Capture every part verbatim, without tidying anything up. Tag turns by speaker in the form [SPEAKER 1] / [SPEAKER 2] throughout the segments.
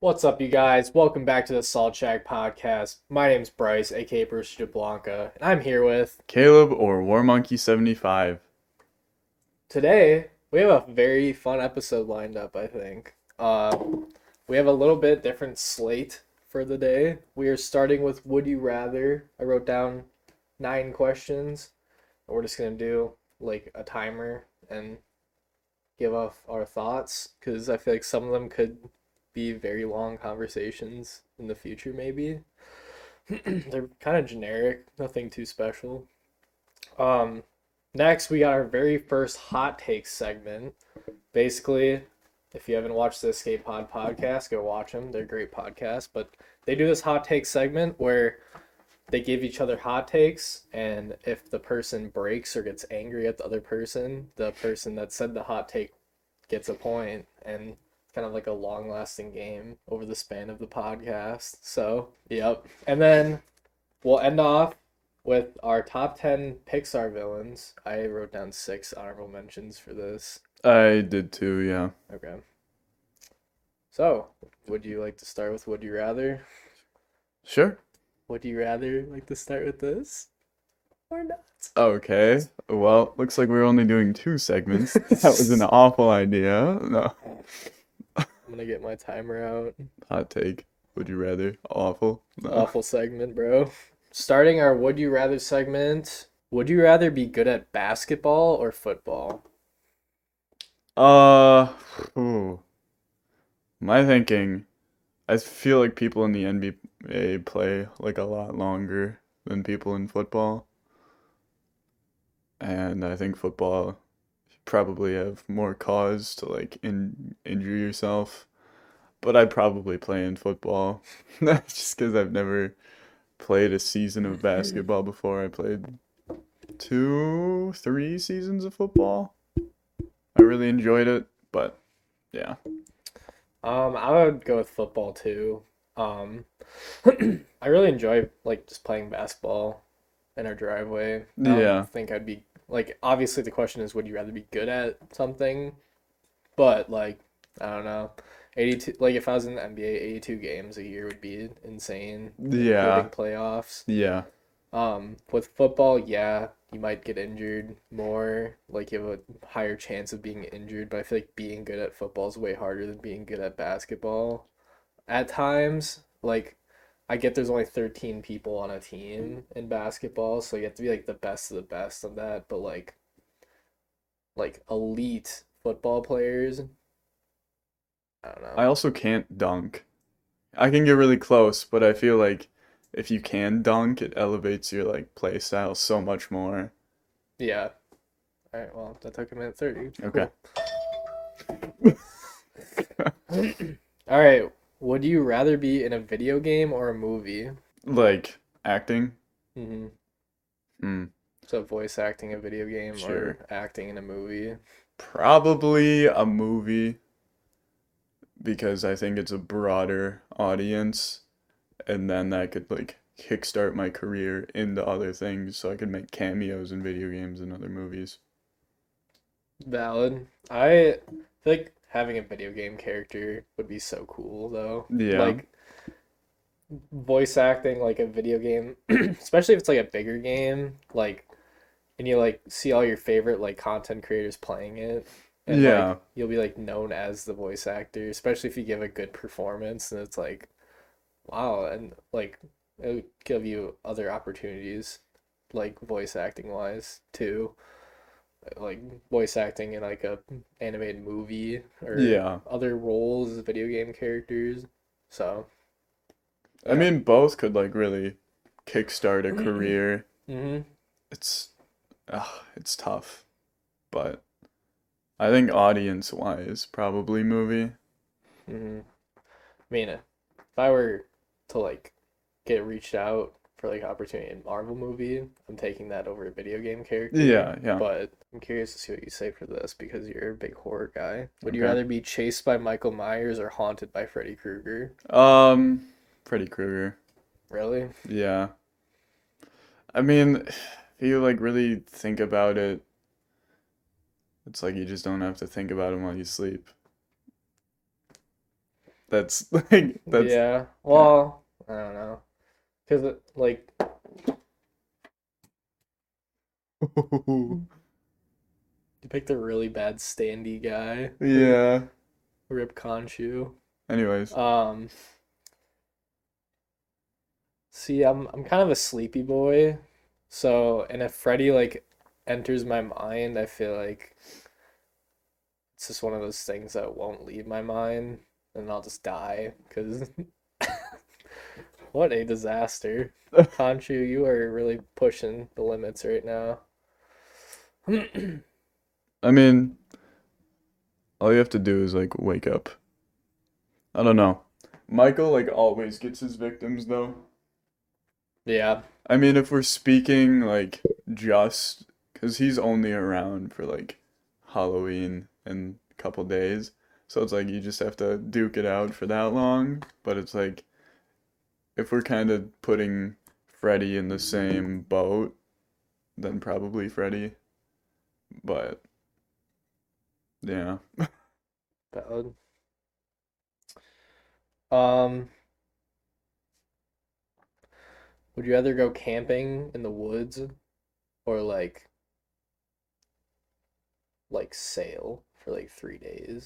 [SPEAKER 1] What's up, you guys? Welcome back to the Salt Shack Podcast. My name's Bryce, aka Bruce Blanca, and I'm here with.
[SPEAKER 2] Caleb or War Monkey seventy-five.
[SPEAKER 1] Today, we have a very fun episode lined up, I think. Uh, we have a little bit different slate for the day. We are starting with Would You Rather. I wrote down nine questions, and we're just going to do like a timer and give off our thoughts, because I feel like some of them could be very long conversations in the future, maybe. They're kind of generic, nothing too special. Um, next, we got our very first hot takes segment. Basically, if you haven't watched the Escape Pod podcast, go watch them. They're great podcasts. But they do this hot take segment where they give each other hot takes, and if the person breaks or gets angry at the other person, the person that said the hot take gets a point, and kind of like a long lasting game over the span of the podcast. So, yep. And then we'll end off with our top ten Pixar villains. I wrote down six honorable mentions for this.
[SPEAKER 2] I did too, yeah.
[SPEAKER 1] Okay. So, would you like to start with Would You Rather?
[SPEAKER 2] Sure.
[SPEAKER 1] Would you rather like to start with this? Or not?
[SPEAKER 2] Okay. Well, looks like we're only doing two segments. That was an awful idea. No.
[SPEAKER 1] I'm gonna get my timer out.
[SPEAKER 2] Hot take. Would you rather? Awful. No.
[SPEAKER 1] Awful segment, bro. Starting our Would You Rather segment. Would you rather be good at basketball or football?
[SPEAKER 2] Uh, ooh. My thinking, I feel like people in the N B A play like a lot longer than people in football. And I think football you probably have more cause to like in injure yourself. But I'd probably play in football. Just because I've never played a season of basketball before. I played two, three seasons of football. I really enjoyed it, but yeah.
[SPEAKER 1] Um, I would go with football too. Um, I really enjoy like just playing basketball in our driveway. I don't
[SPEAKER 2] Yeah.
[SPEAKER 1] think I'd be like obviously the question is would you rather be good at something? But like I don't know. eighty-two like if I was in the N B A, eighty-two games a year would be insane, including
[SPEAKER 2] Yeah.
[SPEAKER 1] playoffs.
[SPEAKER 2] Yeah.
[SPEAKER 1] Um, with football, yeah, you might get injured more. Like you have a higher chance of being injured, but I feel like being good at football is way harder than being good at basketball. At times, like I get there's only thirteen people on a team in basketball, so you have to be like the best of the best of that, but like like elite football players, I don't
[SPEAKER 2] I
[SPEAKER 1] know.
[SPEAKER 2] also can't dunk. I can get really close, but I feel like if you can dunk, it elevates your like play style so much more.
[SPEAKER 1] Yeah. All right, well, that took a minute thirty.
[SPEAKER 2] Okay.
[SPEAKER 1] Cool. All right, would you rather be in a video game or a movie?
[SPEAKER 2] Like acting?
[SPEAKER 1] hmm
[SPEAKER 2] Hmm.
[SPEAKER 1] So voice acting a video game
[SPEAKER 2] Sure.
[SPEAKER 1] or acting in a movie?
[SPEAKER 2] Probably a movie because I think it's a broader audience, and then that could like kickstart my career into other things so I could make cameos in video games and other movies.
[SPEAKER 1] Valid. I feel like having a video game character would be so cool though.
[SPEAKER 2] Yeah.
[SPEAKER 1] Like voice acting like a video game, especially if it's like a bigger game, like and you like see all your favorite like content creators playing it and like
[SPEAKER 2] Yeah.
[SPEAKER 1] you'll be like known as the voice actor, especially if you give a good performance and it's like wow, and like it would give you other opportunities like voice acting wise too. Like voice acting in like a animated movie or
[SPEAKER 2] Yeah.
[SPEAKER 1] other roles as video game characters. So,
[SPEAKER 2] I
[SPEAKER 1] yeah.
[SPEAKER 2] mean, both could like really kickstart a career.
[SPEAKER 1] hmm
[SPEAKER 2] It's, ugh, it's tough, but I think audience-wise, probably movie.
[SPEAKER 1] hmm I mean, if I were to like get reached out for like opportunity in Marvel movie, I'm taking that over a video game character.
[SPEAKER 2] Yeah, yeah.
[SPEAKER 1] But I'm curious to see what you say for this because you're a big horror guy. Would you
[SPEAKER 2] Okay.
[SPEAKER 1] rather be chased by Michael Myers or haunted by Freddy Krueger?
[SPEAKER 2] Um, Freddy Krueger.
[SPEAKER 1] Really?
[SPEAKER 2] Yeah. I mean, if you like really think about it, it's like you just don't have to think about him while you sleep. That's like that's
[SPEAKER 1] Yeah.
[SPEAKER 2] kind
[SPEAKER 1] Well, I don't know. Because, like,
[SPEAKER 2] of
[SPEAKER 1] you picked a really bad standy guy.
[SPEAKER 2] yeah.
[SPEAKER 1] Rip Conchu.
[SPEAKER 2] Anyways,
[SPEAKER 1] Um, see, I'm I'm kind of a sleepy boy. So, and if Freddy like enters my mind, I feel like it's just one of those things that won't leave my mind, and I'll just die. Because what a disaster. Conchu, you are really pushing the limits right now.
[SPEAKER 2] I mean, all you have to do is like wake up. I don't know. Michael like always gets his victims though.
[SPEAKER 1] Yeah,
[SPEAKER 2] I mean, if we're speaking like just because he's only around for like Halloween and a couple days, so it's like you just have to duke it out for that long. But it's like if we're kind of putting Freddy in the same boat, then probably Freddy. But yeah,
[SPEAKER 1] valid. Um, would you rather go camping in the woods or like like sail for like three days?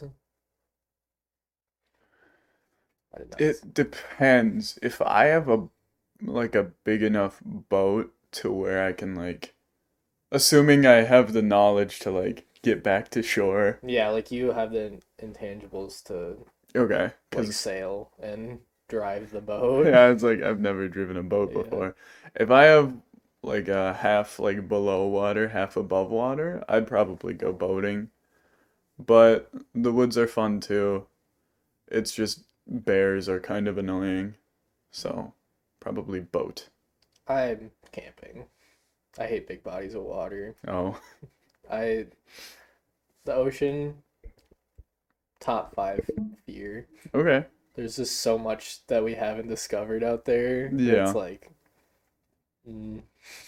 [SPEAKER 1] I did not.
[SPEAKER 2] it depends. If I have a like a big enough boat to where I can like, assuming I have the knowledge to like get back to shore.
[SPEAKER 1] Yeah, like you have the intangibles to
[SPEAKER 2] Okay,
[SPEAKER 1] like
[SPEAKER 2] because
[SPEAKER 1] sail and drive the boat.
[SPEAKER 2] yeah, it's like I've never driven a boat
[SPEAKER 1] Yeah.
[SPEAKER 2] before. If I have like a half like below water, half above water, I'd probably go boating. But the woods are fun too. It's just bears are kind of annoying. So probably boat.
[SPEAKER 1] I'm camping. I hate big bodies of water.
[SPEAKER 2] Oh,
[SPEAKER 1] I the ocean top five fear.
[SPEAKER 2] okay.
[SPEAKER 1] There's just so much that we haven't discovered out there. It's
[SPEAKER 2] Yeah.
[SPEAKER 1] like mm.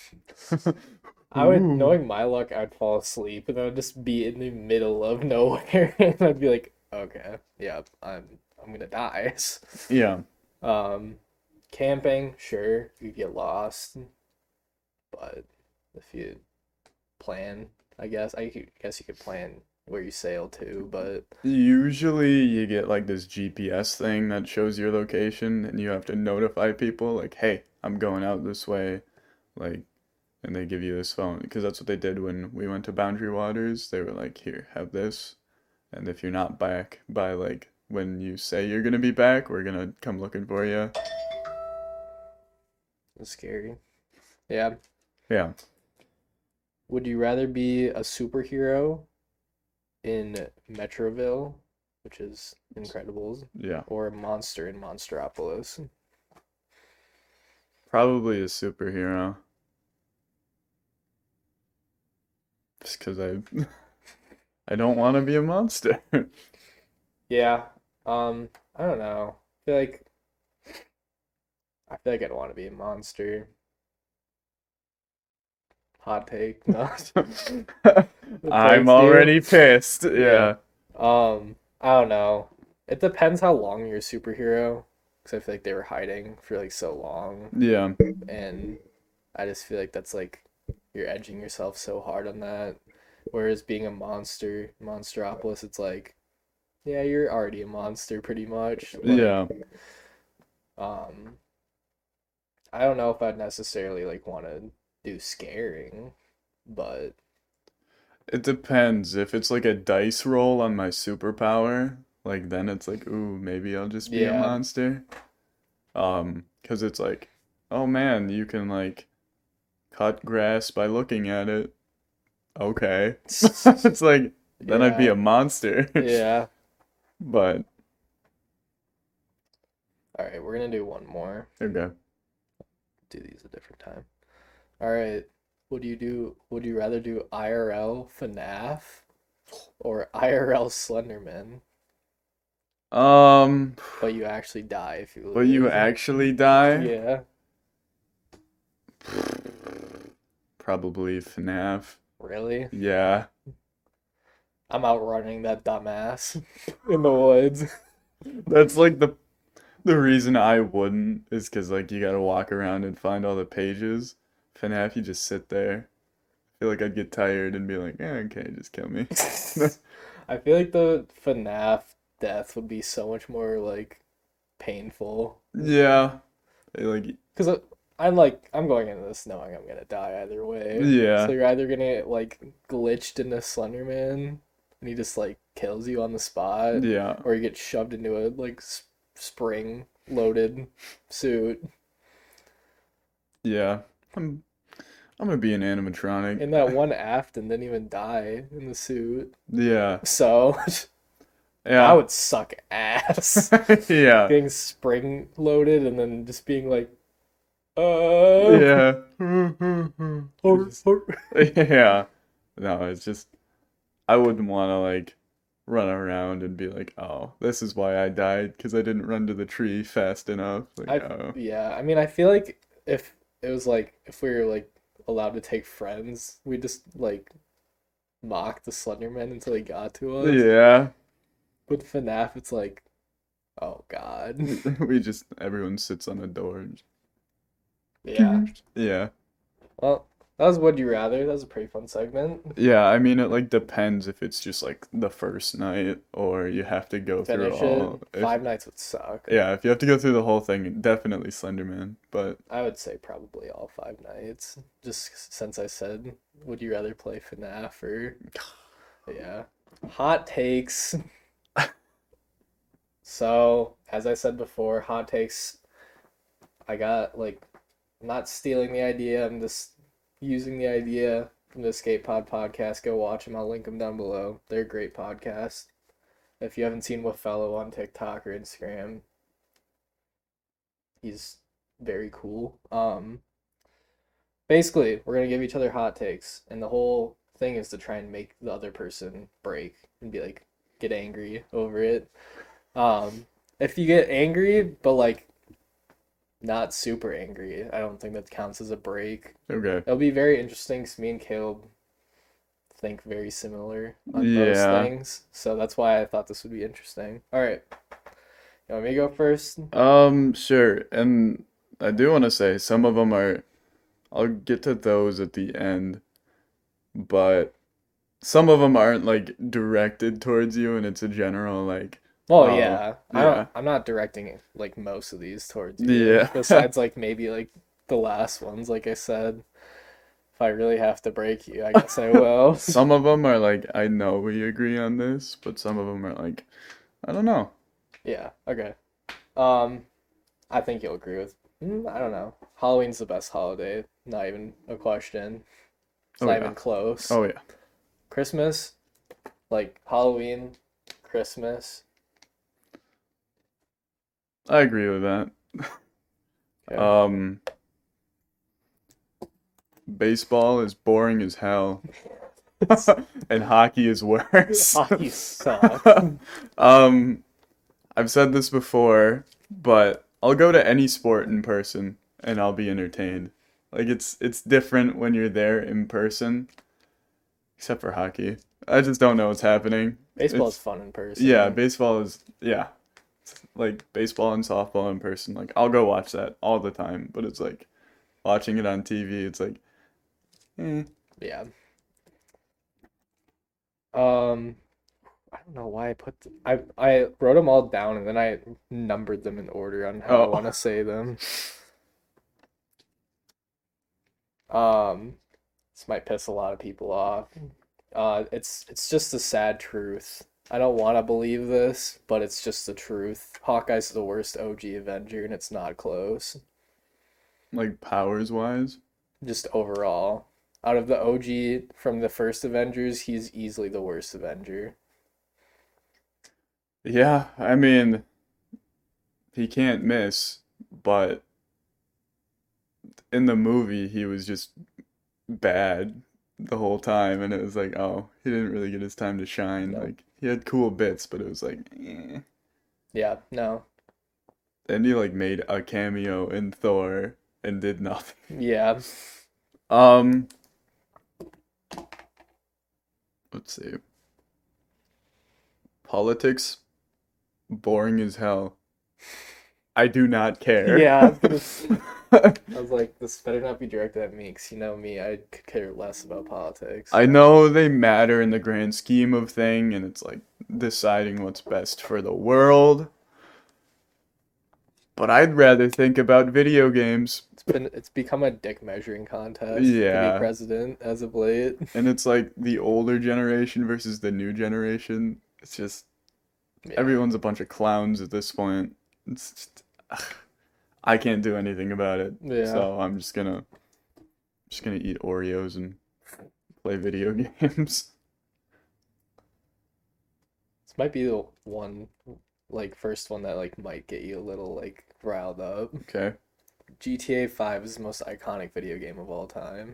[SPEAKER 1] I would,
[SPEAKER 2] Ooh.
[SPEAKER 1] knowing my luck, I'd fall asleep and I would just be in the middle of nowhere and I'd be like, okay, yeah, I'm I'm gonna die.
[SPEAKER 2] Yeah.
[SPEAKER 1] Um, camping, sure, you get lost, but if you plan, I guess I could, guess you could plan where you sail to, but
[SPEAKER 2] Usually you get like this G P S thing that shows your location and you have to notify people like, "Hey, I'm going out this way." Like, and they give you this phone because that's what they did when we went to Boundary Waters. They were like, "Here, have this. And if you're not back by like when you say you're gonna be back, we're gonna come looking for you."
[SPEAKER 1] it's scary. Yeah.
[SPEAKER 2] Yeah.
[SPEAKER 1] Would you rather be a superhero in Metroville, which is Incredibles,
[SPEAKER 2] Yeah.
[SPEAKER 1] or a monster in Monstropolis?
[SPEAKER 2] Probably a superhero. Just because I I don't want to be a monster.
[SPEAKER 1] Yeah. Um, I don't know. I feel like I feel like I'd want to be a monster. Hot take. No.
[SPEAKER 2] I'm
[SPEAKER 1] Thanks, you.
[SPEAKER 2] already pissed.
[SPEAKER 1] Yeah.
[SPEAKER 2] Yeah.
[SPEAKER 1] Um, I don't know. It depends how long you're a superhero, because I feel like they were hiding for like so long,
[SPEAKER 2] Yeah.
[SPEAKER 1] and I just feel like that's like you're edging yourself so hard on that. Whereas being a monster, Monstropolis, it's like, yeah, you're already a monster pretty much. Like,
[SPEAKER 2] Yeah.
[SPEAKER 1] um, I don't know if I'd necessarily like want to do scaring, but
[SPEAKER 2] It depends. If it's like a dice roll on my superpower, like then it's like, ooh, maybe I'll just be a
[SPEAKER 1] yeah.
[SPEAKER 2] monster. Um, 'cause it's like, oh man, you can like cut grass by looking at it. Okay. It's like then I'd be
[SPEAKER 1] Yeah.
[SPEAKER 2] a monster.
[SPEAKER 1] Yeah.
[SPEAKER 2] But
[SPEAKER 1] All right, we're gonna do one more.
[SPEAKER 2] okay.
[SPEAKER 1] Do these a different time. All right. Would you do would you rather do I R L FNAF or I R L Slenderman,
[SPEAKER 2] Um,
[SPEAKER 1] but you actually die if you
[SPEAKER 2] but you
[SPEAKER 1] lose?
[SPEAKER 2] actually die?
[SPEAKER 1] Yeah.
[SPEAKER 2] Probably FNAF.
[SPEAKER 1] Really?
[SPEAKER 2] Yeah.
[SPEAKER 1] I'm outrunning that dumbass in the woods.
[SPEAKER 2] That's like the the reason I wouldn't is because like you gotta walk around and find all the pages. FNAF, you just sit there. I feel like I'd get tired and be like, yeah, okay, just kill me.
[SPEAKER 1] I feel like the FNAF death would be so much more like painful.
[SPEAKER 2] Yeah, like
[SPEAKER 1] Because I'm like, I'm going into this knowing I'm gonna die either way. So
[SPEAKER 2] yeah,
[SPEAKER 1] you're either gonna get like glitched into Slenderman and he just like kills you on the spot,
[SPEAKER 2] yeah,
[SPEAKER 1] or you get shoved into a like s- spring loaded suit.
[SPEAKER 2] yeah. I'm I'm gonna be an animatronic.
[SPEAKER 1] And that one Afton didn't even die in the suit.
[SPEAKER 2] Yeah,
[SPEAKER 1] So that
[SPEAKER 2] yeah,
[SPEAKER 1] would suck ass.
[SPEAKER 2] yeah,
[SPEAKER 1] Getting spring loaded and then just being like, uh,
[SPEAKER 2] yeah.
[SPEAKER 1] or,
[SPEAKER 2] Just-
[SPEAKER 1] or.
[SPEAKER 2] yeah. No, it's just I wouldn't want to like run around and be like, oh, this is why I died because I didn't run to the tree fast enough. Like,
[SPEAKER 1] I
[SPEAKER 2] oh,
[SPEAKER 1] yeah, I mean, I feel like if it was like if we were like allowed to take friends, we just like mock the Slenderman until he got to us.
[SPEAKER 2] yeah.
[SPEAKER 1] With FNAF, it's like, oh God.
[SPEAKER 2] We just everyone sits on a door. and
[SPEAKER 1] Yeah.
[SPEAKER 2] just- Yeah.
[SPEAKER 1] Well, that was Would You Rather. That was a pretty fun segment.
[SPEAKER 2] Yeah, I mean it like depends if it's just like the first night or you have to go through
[SPEAKER 1] Finish it.
[SPEAKER 2] all. If,
[SPEAKER 1] Five Nights would suck.
[SPEAKER 2] yeah, if you have to go through the whole thing, definitely Slenderman. But
[SPEAKER 1] I would say probably all five nights. Just since I said, would you rather play FNAF or yeah. Hot takes. So, as I said before, hot takes. I got like, I'm not stealing the idea. I'm just using the idea from the Skate Pod podcast. Go watch them. I'll link them down below. They're a great podcast. If you haven't seen Wafello on TikTok or Instagram, he's very cool. Um, basically, we're gonna give each other hot takes, and the whole thing is to try and make the other person break and be like, get angry over it. Um, if you get angry, but like not super angry, I don't think that counts as a break.
[SPEAKER 2] okay.
[SPEAKER 1] It'll be very interesting because me and Caleb think very similar on most
[SPEAKER 2] Yeah.
[SPEAKER 1] things, so that's why I thought this would be interesting. All right, you want me to go first?
[SPEAKER 2] Um, sure. And I do want to say some of them are, I'll get to those at the end, but some of them aren't like directed towards you and it's a general like,
[SPEAKER 1] Well,
[SPEAKER 2] oh,
[SPEAKER 1] yeah, I
[SPEAKER 2] yeah.
[SPEAKER 1] don't. I'm not directing like most of these towards you.
[SPEAKER 2] Yeah.
[SPEAKER 1] Besides, like maybe like the last ones. Like I said, if I really have to break you, I guess I will.
[SPEAKER 2] Some of them are like, I know we agree on this, but some of them are like, I don't know.
[SPEAKER 1] Yeah. Okay. Um, I think you'll agree with. Mm, I don't know. Halloween's the best holiday. Not even a question. It's
[SPEAKER 2] Oh,
[SPEAKER 1] not
[SPEAKER 2] yeah.
[SPEAKER 1] even close.
[SPEAKER 2] Oh, yeah.
[SPEAKER 1] Christmas, like Halloween, Christmas.
[SPEAKER 2] I agree with that.
[SPEAKER 1] Okay.
[SPEAKER 2] Um, baseball is boring as hell, and hockey is worse.
[SPEAKER 1] Hockey sucks.
[SPEAKER 2] Um, I've said this before, but I'll go to any sport in person and I'll be entertained. Like it's it's different when you're there in person, except for hockey. I just don't know what's happening.
[SPEAKER 1] Baseball's
[SPEAKER 2] It's,
[SPEAKER 1] fun in person.
[SPEAKER 2] yeah, baseball is yeah. It's like baseball and softball in person. Like I'll go watch that all the time, but it's like watching it on T V, it's like eh.
[SPEAKER 1] Yeah. Um, I don't know why I put th- I I wrote them all down and then I numbered them in order on how I
[SPEAKER 2] Oh.
[SPEAKER 1] want to say them. Um, this might piss a lot of people off. Uh, it's it's just the sad truth. I don't want to believe this, but it's just the truth. Hawkeye's the worst O G Avenger, and it's not close.
[SPEAKER 2] Like powers wise.
[SPEAKER 1] Just overall, out of the O G from the first Avengers, he's easily the worst Avenger.
[SPEAKER 2] Yeah, I mean, he can't miss, but in the movie he was just bad the whole time and it was like, oh, he didn't really get his time to shine.
[SPEAKER 1] No.
[SPEAKER 2] Like he had cool bits, but it was like, eh.
[SPEAKER 1] Yeah, no.
[SPEAKER 2] And he like made a cameo in Thor and did nothing.
[SPEAKER 1] Yeah.
[SPEAKER 2] Um, let's see. Politics. boring as hell. I do not care.
[SPEAKER 1] Yeah, I was gonna. I was like, this better not be directed at me, because you know me, I could care less about politics.
[SPEAKER 2] I know they matter in the grand scheme of thing, and it's like deciding what's best for the world. But I'd rather think about video games.
[SPEAKER 1] It's been it's become a dick measuring contest to be
[SPEAKER 2] Yeah.
[SPEAKER 1] president as of late.
[SPEAKER 2] And it's like the older generation versus the new generation. It's just
[SPEAKER 1] Yeah.
[SPEAKER 2] everyone's a bunch of clowns at this point. It's just, ugh, I can't do anything about it.
[SPEAKER 1] Yeah.
[SPEAKER 2] So I'm just gonna just gonna eat Oreos and play video games.
[SPEAKER 1] This might be the one, like, first one that, like, might get you a little, like, riled up.
[SPEAKER 2] Okay.
[SPEAKER 1] G T A five is the most iconic video game of all time.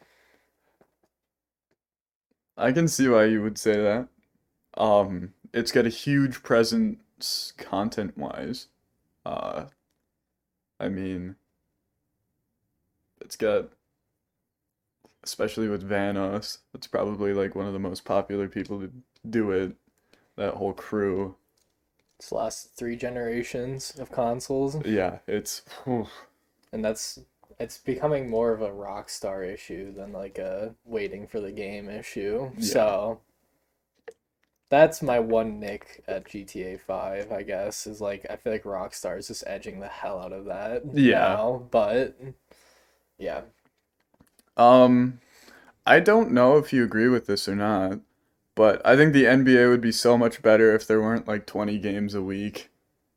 [SPEAKER 2] I can see why you would say that. Um, it's got a huge presence content-wise. Uh, I mean, it's got, especially with Vanoss, it's probably like one of the most popular people to do it. That whole crew.
[SPEAKER 1] It's the last three generations of consoles,
[SPEAKER 2] Yeah, it's whew.
[SPEAKER 1] and that's it's becoming more of a Rockstar issue than like a waiting for the game issue.
[SPEAKER 2] Yeah.
[SPEAKER 1] So that's my one nick at G T A five, I guess, is like I feel like Rockstar is just edging the hell out of that
[SPEAKER 2] Yeah.
[SPEAKER 1] now, but yeah.
[SPEAKER 2] Um, I don't know if you agree with this or not, but I think the N B A would be so much better if there weren't like twenty games a week.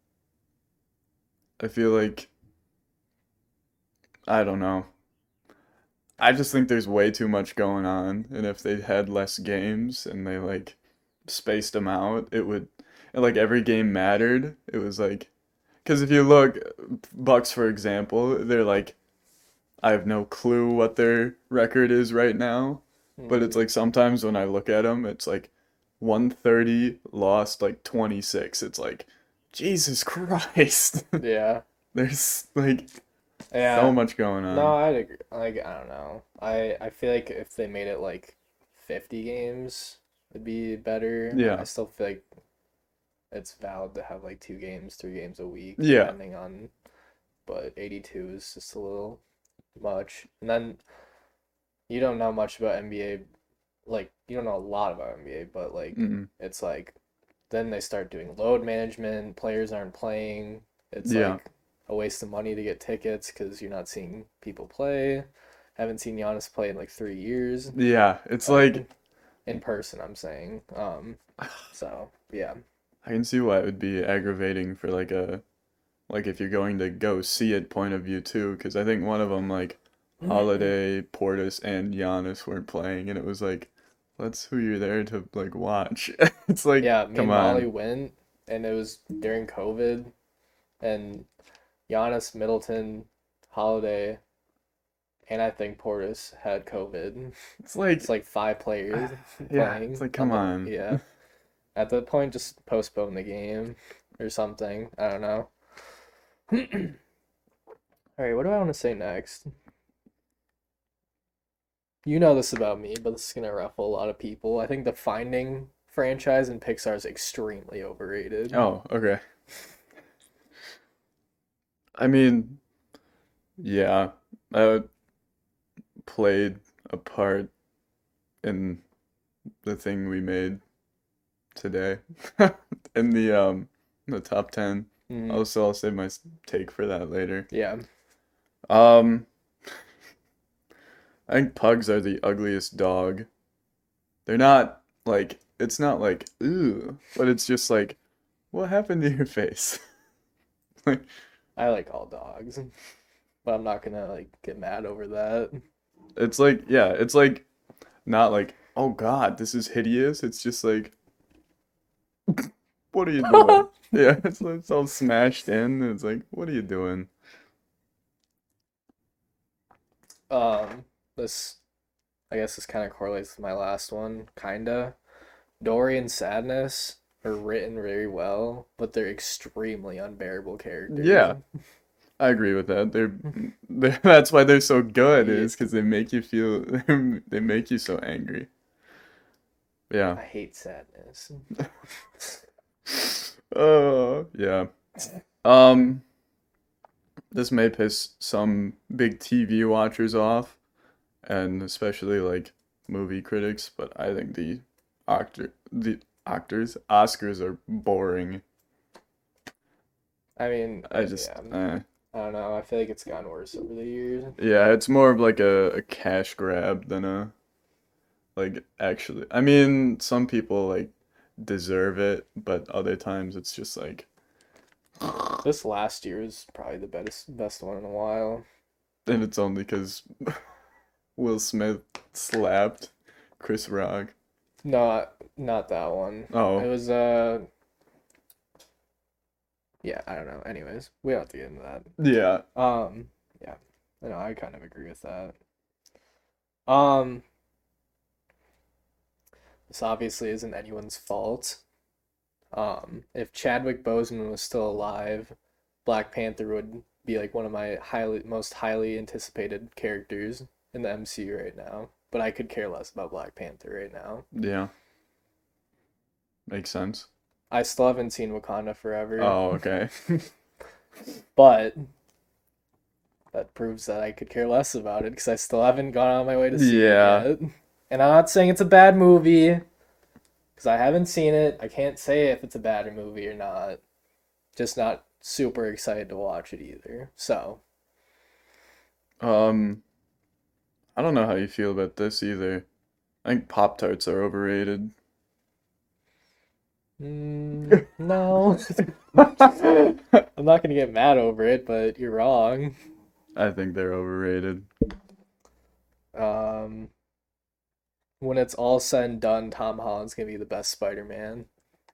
[SPEAKER 2] I feel like, I don't know. I just think there's way too much going on, and if they had less games and they like spaced them out, it would, and like every game mattered. It was like, because if you look, Bucks for example, they're like, I have no clue what their record is right now, but it's like sometimes when I look at them, it's like one thirty lost like twenty-six. It's like, Jesus Christ.
[SPEAKER 1] Yeah.
[SPEAKER 2] There's like
[SPEAKER 1] Yeah.
[SPEAKER 2] so much going on.
[SPEAKER 1] No, I'd agree. Like, I don't know. I I feel like if they made it like fifty games, it'd be better.
[SPEAKER 2] Yeah.
[SPEAKER 1] I still feel like it's valid to have like two games, three games a week,
[SPEAKER 2] Yeah.
[SPEAKER 1] depending on. But eighty-two is just a little much. And then you don't know much about N B A. Like, you don't know a lot about N B A, but like
[SPEAKER 2] Mm-mm.
[SPEAKER 1] it's like then they start doing load management. Players aren't playing. It's
[SPEAKER 2] Yeah.
[SPEAKER 1] like a waste of money to get tickets because you're not seeing people play. Haven't seen Giannis play in like three years.
[SPEAKER 2] Yeah, it's
[SPEAKER 1] Um,
[SPEAKER 2] like
[SPEAKER 1] in person, I'm saying. Um, so yeah,
[SPEAKER 2] I can see why it would be aggravating for like a like if you're going to go see it point of view too, because I think one of them like Holiday, Portis, and Giannis weren't playing, and it was like, that's who you're there to like watch. It's like,
[SPEAKER 1] yeah. Me
[SPEAKER 2] come
[SPEAKER 1] and Molly
[SPEAKER 2] on.
[SPEAKER 1] went, and it was during COVID, and Giannis, Middleton, Holiday, and I think Portis had COVID.
[SPEAKER 2] It's like,
[SPEAKER 1] It's like five players
[SPEAKER 2] yeah,
[SPEAKER 1] playing.
[SPEAKER 2] it's like, come
[SPEAKER 1] the-
[SPEAKER 2] on.
[SPEAKER 1] Yeah. At that point, just postpone the game or something. I don't know. All right, what do I want to say next? You know this about me, but this is gonna ruffle a lot of people. I think the Finding franchise in Pixar is extremely overrated.
[SPEAKER 2] Oh, okay. I mean, yeah, I played a part in the thing we made today in the um the top ten.
[SPEAKER 1] Mhm.
[SPEAKER 2] Also, I'll save my s- take for that later.
[SPEAKER 1] Yeah.
[SPEAKER 2] Um, I think pugs are the ugliest dog. They're not like it's not like ooh, but it's just like what happened to your face? Like
[SPEAKER 1] I like all dogs, but I'm not gonna like get mad over that.
[SPEAKER 2] it's like yeah, it's like not like oh God, this is hideous. It's just like what are you doing? Yeah, it's, it's all smashed in. It's like what are you doing?
[SPEAKER 1] Um, this, I guess this kind of correlates with my last one, kinda. Dory and Sadness are written very well, but they're extremely unbearable characters.
[SPEAKER 2] Yeah. I agree with that. They're, they're that's why they're so good
[SPEAKER 1] Yeah.
[SPEAKER 2] is because they make you feel they make you so angry.
[SPEAKER 1] I
[SPEAKER 2] Yeah.
[SPEAKER 1] hate Sadness.
[SPEAKER 2] Oh, yeah. Um, this may piss some big T V watchers off, and especially like movie critics, but I think the actor the actors Oscars are boring.
[SPEAKER 1] I mean,
[SPEAKER 2] I
[SPEAKER 1] uh,
[SPEAKER 2] just
[SPEAKER 1] yeah,
[SPEAKER 2] eh.
[SPEAKER 1] I don't know. I feel like it's gotten worse over the years.
[SPEAKER 2] Yeah, it's more of like a, a cash grab than a like actually. I mean, some people like deserve it, but other times it's just like
[SPEAKER 1] This last year is probably the best best one in a while.
[SPEAKER 2] and it's only because Will Smith slapped Chris Rock.
[SPEAKER 1] No, not that one. It
[SPEAKER 2] Oh,
[SPEAKER 1] was uh yeah, I don't know. Anyways, we don't have to get into that.
[SPEAKER 2] yeah.
[SPEAKER 1] Um, yeah. I know, I kind of agree with that. Um, this obviously isn't anyone's fault. Um, if Chadwick Boseman was still alive, Black Panther would be like one of my highly most highly anticipated characters in the M C U right now. But I could care less about Black Panther right now.
[SPEAKER 2] Yeah. Makes sense.
[SPEAKER 1] I still haven't seen Wakanda Forever,
[SPEAKER 2] Oh, okay.
[SPEAKER 1] but that proves that I could care less about it because I still haven't gone on my way to see
[SPEAKER 2] Yeah.
[SPEAKER 1] it yet. And I'm not saying it's a bad movie because I haven't seen it. I can't say if it's a bad movie or not. Just not super excited to watch it either. So,
[SPEAKER 2] Um, I don't know how you feel about this either. I think Pop-Tarts are overrated.
[SPEAKER 1] mm, no. I'm not gonna get mad over it, but you're wrong.
[SPEAKER 2] I think they're overrated.
[SPEAKER 1] Um, when it's all said and done, Tom Holland's gonna be the best Spider-Man.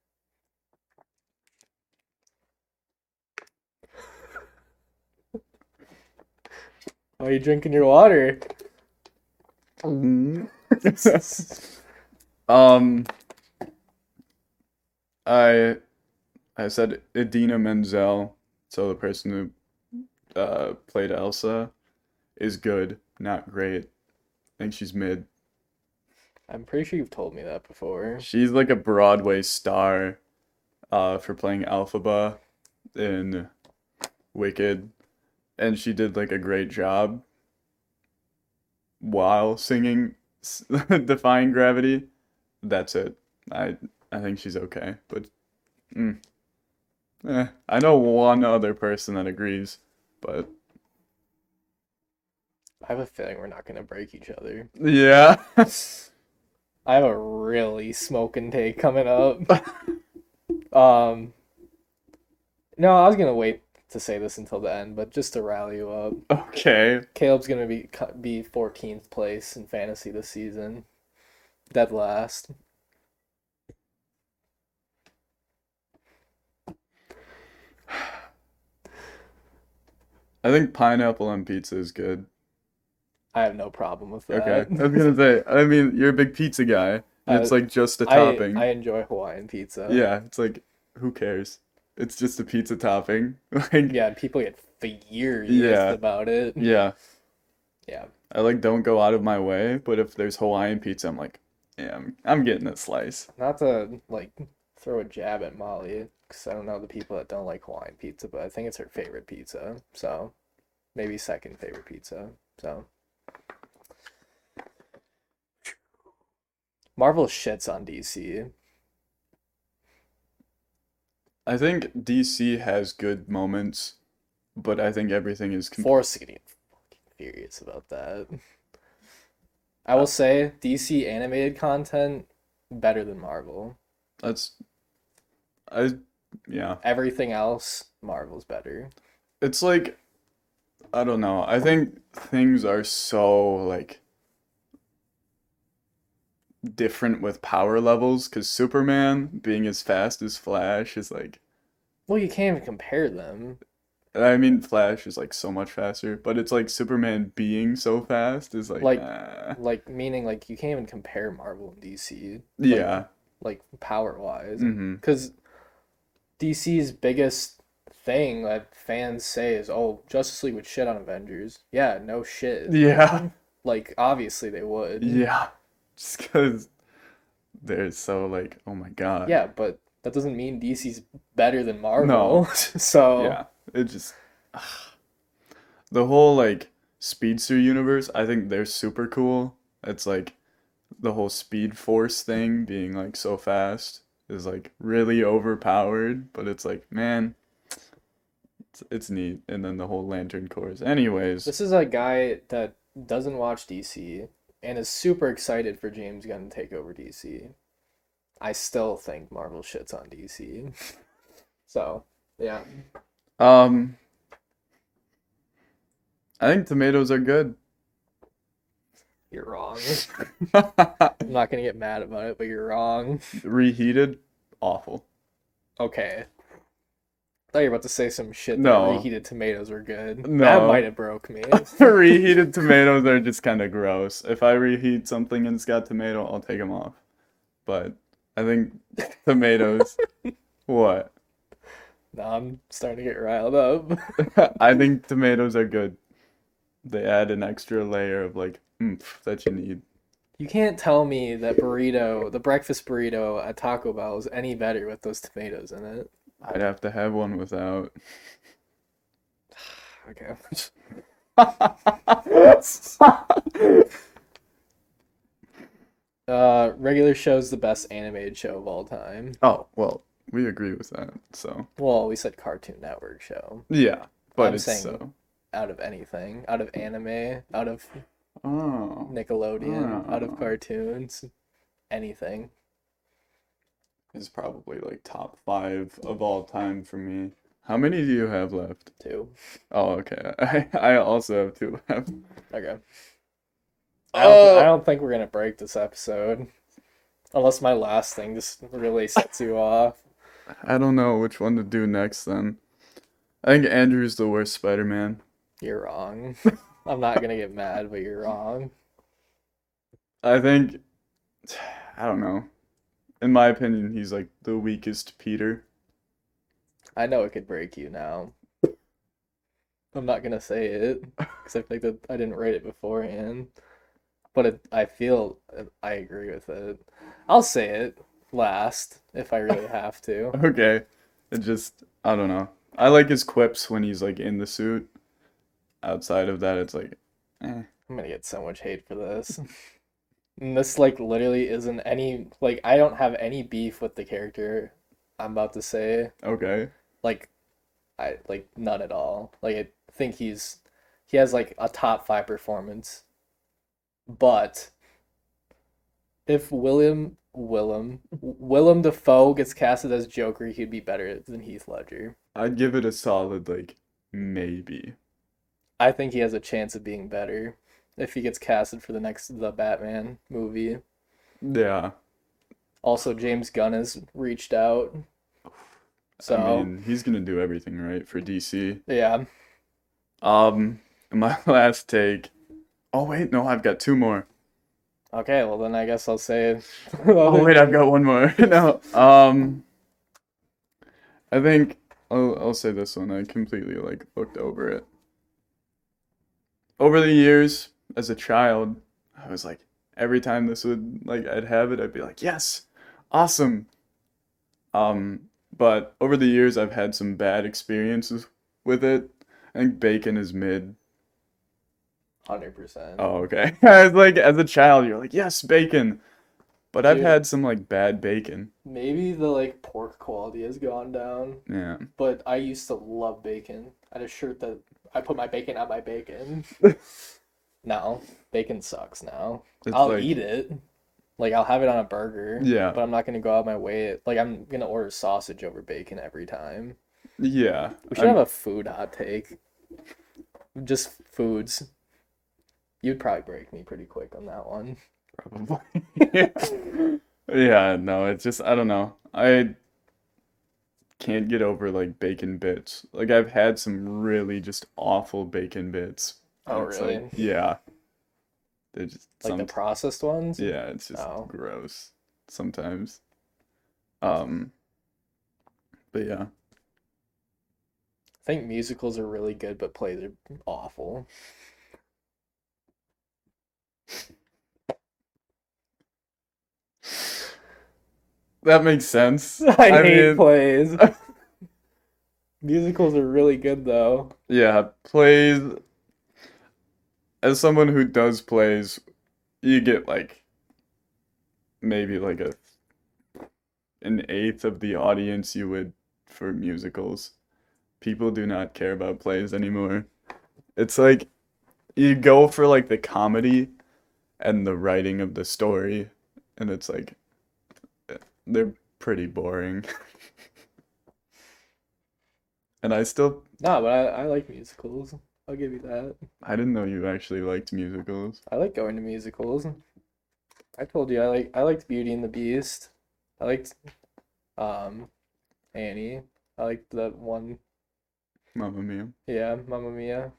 [SPEAKER 1] Why are you drinking your water?
[SPEAKER 2] Um, I I said Idina Menzel, so the person who uh played Elsa is good, not great. I think she's mid.
[SPEAKER 1] I'm pretty sure you've told me that before.
[SPEAKER 2] She's like a Broadway star uh for playing Elphaba in Wicked, and she did like a great job while singing s- Defying Gravity. That's it. I I think she's okay, but mm, eh, I know one other person that agrees, but
[SPEAKER 1] I have a feeling we're not gonna break each other.
[SPEAKER 2] yeah.
[SPEAKER 1] I have a really smoking take coming up. Um, no, I was gonna wait to say this until the end, but just to rally you up,
[SPEAKER 2] Okay.
[SPEAKER 1] Caleb's gonna be be fourteenth place in fantasy this season, dead last.
[SPEAKER 2] I think pineapple on pizza is good.
[SPEAKER 1] I have no problem with
[SPEAKER 2] Okay.
[SPEAKER 1] that.
[SPEAKER 2] I was gonna say, I mean, you're a big pizza guy, and it's
[SPEAKER 1] I
[SPEAKER 2] like just a
[SPEAKER 1] I
[SPEAKER 2] topping.
[SPEAKER 1] I enjoy Hawaiian pizza.
[SPEAKER 2] Yeah, it's like, who cares? It's just a pizza topping. Like,
[SPEAKER 1] Yeah, and people get furious
[SPEAKER 2] yeah,
[SPEAKER 1] about it.
[SPEAKER 2] yeah.
[SPEAKER 1] Yeah.
[SPEAKER 2] I like don't go out of my way, but if there's Hawaiian pizza, I'm like, yeah, I'm, I'm getting a slice.
[SPEAKER 1] Not to like throw a jab at Molly, because I don't know the people that don't like Hawaiian pizza, but I think it's her favorite pizza. So maybe second favorite pizza. So Marvel shits on D C.
[SPEAKER 2] I think D C has good moments, but I think everything is com
[SPEAKER 1] Force getting fucking furious about that. I will say D C animated content better than Marvel.
[SPEAKER 2] that's I yeah.
[SPEAKER 1] Everything else, Marvel's better.
[SPEAKER 2] It's like I don't know. I think things are so like different with power levels because Superman being as fast as Flash is like
[SPEAKER 1] Well, you can't even compare them.
[SPEAKER 2] I mean Flash is like so much faster, but it's like Superman being so fast is like
[SPEAKER 1] Like
[SPEAKER 2] uh,
[SPEAKER 1] like meaning like you can't even compare Marvel and D C. Like
[SPEAKER 2] yeah.
[SPEAKER 1] like power wise.
[SPEAKER 2] Hmm.
[SPEAKER 1] Because D C's biggest thing that fans say is, oh, Justice League would shit on Avengers. Yeah, no shit.
[SPEAKER 2] Yeah.
[SPEAKER 1] Like, obviously they would.
[SPEAKER 2] Yeah. Just because they're so like, oh my God.
[SPEAKER 1] Yeah, but that doesn't mean D C's better than
[SPEAKER 2] No.
[SPEAKER 1] Marvel. So
[SPEAKER 2] Yeah. It just the whole like speedster universe, I think they're super cool. It's like the whole Speed Force thing being like so fast is like really overpowered, but it's like, man, it's, it's neat. And then the whole Lantern Corps. Anyways,
[SPEAKER 1] this is a guy that doesn't watch D C and is super excited for James Gunn to take over D C. I still think Marvel shits on D C. So, yeah.
[SPEAKER 2] um, I think tomatoes are good.
[SPEAKER 1] You're wrong. I'm not gonna get mad about it, but you're wrong.
[SPEAKER 2] Reheated, awful.
[SPEAKER 1] Okay. I thought you were about to say some shit that
[SPEAKER 2] No.
[SPEAKER 1] reheated tomatoes were good. That
[SPEAKER 2] No.
[SPEAKER 1] might have broke me.
[SPEAKER 2] Reheated tomatoes are just kind of gross. If I reheat something and it's got tomato, I'll take them off. But I think tomatoes, what?
[SPEAKER 1] Now I'm starting to get riled up.
[SPEAKER 2] I think tomatoes are good. They add an extra layer of like oomph that you need.
[SPEAKER 1] You can't tell me that burrito, the breakfast burrito at Taco Bell is any better with those tomatoes in it.
[SPEAKER 2] I'd have to have one without.
[SPEAKER 1] Okay. Uh, regular show's the best animated show of all time.
[SPEAKER 2] Oh, well, we agree with that. So,
[SPEAKER 1] Well, we said Cartoon Network show.
[SPEAKER 2] yeah, but
[SPEAKER 1] I'm
[SPEAKER 2] it's
[SPEAKER 1] saying
[SPEAKER 2] so.
[SPEAKER 1] out of anything, out of anime, out of
[SPEAKER 2] Oh.
[SPEAKER 1] Nickelodeon, out of
[SPEAKER 2] Oh.
[SPEAKER 1] cartoons, anything.
[SPEAKER 2] Is probably like top five of all time for me. How many do you have left?
[SPEAKER 1] Two.
[SPEAKER 2] Oh, okay. I I also have two left.
[SPEAKER 1] Okay. I don't,
[SPEAKER 2] Oh.
[SPEAKER 1] I don't think we're gonna break this episode. Unless my last thing just really sets you off.
[SPEAKER 2] I don't know which one to do next then. I think Andrew's the worst Spider-Man.
[SPEAKER 1] You're wrong. I'm not gonna get mad, but you're wrong.
[SPEAKER 2] I think I don't know. In my opinion, he's like the weakest Peter.
[SPEAKER 1] I know it could break you now. I'm not gonna say it because I think that I didn't write it beforehand. But it, I feel I agree with it. I'll say it last if I really have to.
[SPEAKER 2] Okay. It just I don't know. I like his quips when he's like in the suit. Outside of that, it's like eh.
[SPEAKER 1] I'm gonna get so much hate for this. And this like literally isn't any like I don't have any beef with the character I'm about to say.
[SPEAKER 2] Okay.
[SPEAKER 1] Like I like none at all. Like I think he's he has like a top five performance. But if William Willem Willem Dafoe gets casted as Joker, he'd be better than Heath Ledger.
[SPEAKER 2] I'd give it a solid like maybe.
[SPEAKER 1] I think he has a chance of being better if he gets casted for the next The Batman movie.
[SPEAKER 2] Yeah.
[SPEAKER 1] Also, James Gunn has reached out. So,
[SPEAKER 2] I mean, he's gonna do everything right for D C.
[SPEAKER 1] yeah.
[SPEAKER 2] Um, my last take. Oh wait, no, I've got two more.
[SPEAKER 1] Okay, well then I guess I'll say
[SPEAKER 2] Oh wait, I've got one more. No. Um, I think I'll I'll say this one. I completely like looked over it. Over the years, as a child, I was like, every time this would like I'd have it, I'd be like, yes, awesome. Um, but over the years, I've had some bad experiences with it. I think bacon is mid.
[SPEAKER 1] one hundred percent.
[SPEAKER 2] Oh, okay. I was like, as a child, you're like, yes, bacon. But I've
[SPEAKER 1] Dude.
[SPEAKER 2] had some like bad bacon.
[SPEAKER 1] Maybe the like pork quality has gone down,
[SPEAKER 2] Yeah.
[SPEAKER 1] but I used to love bacon. I had a shirt that I put my bacon on my bacon. No, bacon sucks now.
[SPEAKER 2] It's
[SPEAKER 1] I'll
[SPEAKER 2] like,
[SPEAKER 1] eat it. Like I'll have it on a burger.
[SPEAKER 2] Yeah.
[SPEAKER 1] But I'm not gonna go out my way. Like I'm gonna order sausage over bacon every time.
[SPEAKER 2] Yeah.
[SPEAKER 1] We should
[SPEAKER 2] I'm-
[SPEAKER 1] have a food hot take. Just foods. You'd probably break me pretty quick on that one.
[SPEAKER 2] Probably. Yeah, no, it's just I don't know. I can't get over like bacon bits. Like I've had some really just awful bacon bits.
[SPEAKER 1] Oh,
[SPEAKER 2] And it's
[SPEAKER 1] really?
[SPEAKER 2] like, yeah. They just
[SPEAKER 1] Like
[SPEAKER 2] some
[SPEAKER 1] the processed ones?
[SPEAKER 2] yeah, it's just
[SPEAKER 1] Oh.
[SPEAKER 2] gross sometimes. Um, but yeah.
[SPEAKER 1] I think musicals are really good, but plays are awful.
[SPEAKER 2] that makes sense.
[SPEAKER 1] I,
[SPEAKER 2] I
[SPEAKER 1] hate
[SPEAKER 2] mean,
[SPEAKER 1] plays. Musicals are really good though.
[SPEAKER 2] yeah, plays. As someone who does plays, you get like maybe like a an eighth of the audience you would for musicals. People do not care about plays anymore. It's like you go for like the comedy and the writing of the story, and it's like they're pretty boring. And I still,
[SPEAKER 1] Nah, but I, I like musicals. I'll give you that.
[SPEAKER 2] I didn't know you actually liked musicals.
[SPEAKER 1] I like going to musicals. I told you I like I liked Beauty and the Beast. I liked um Annie. I liked that one.
[SPEAKER 2] Mamma Mia.
[SPEAKER 1] Yeah, Mamma Mia.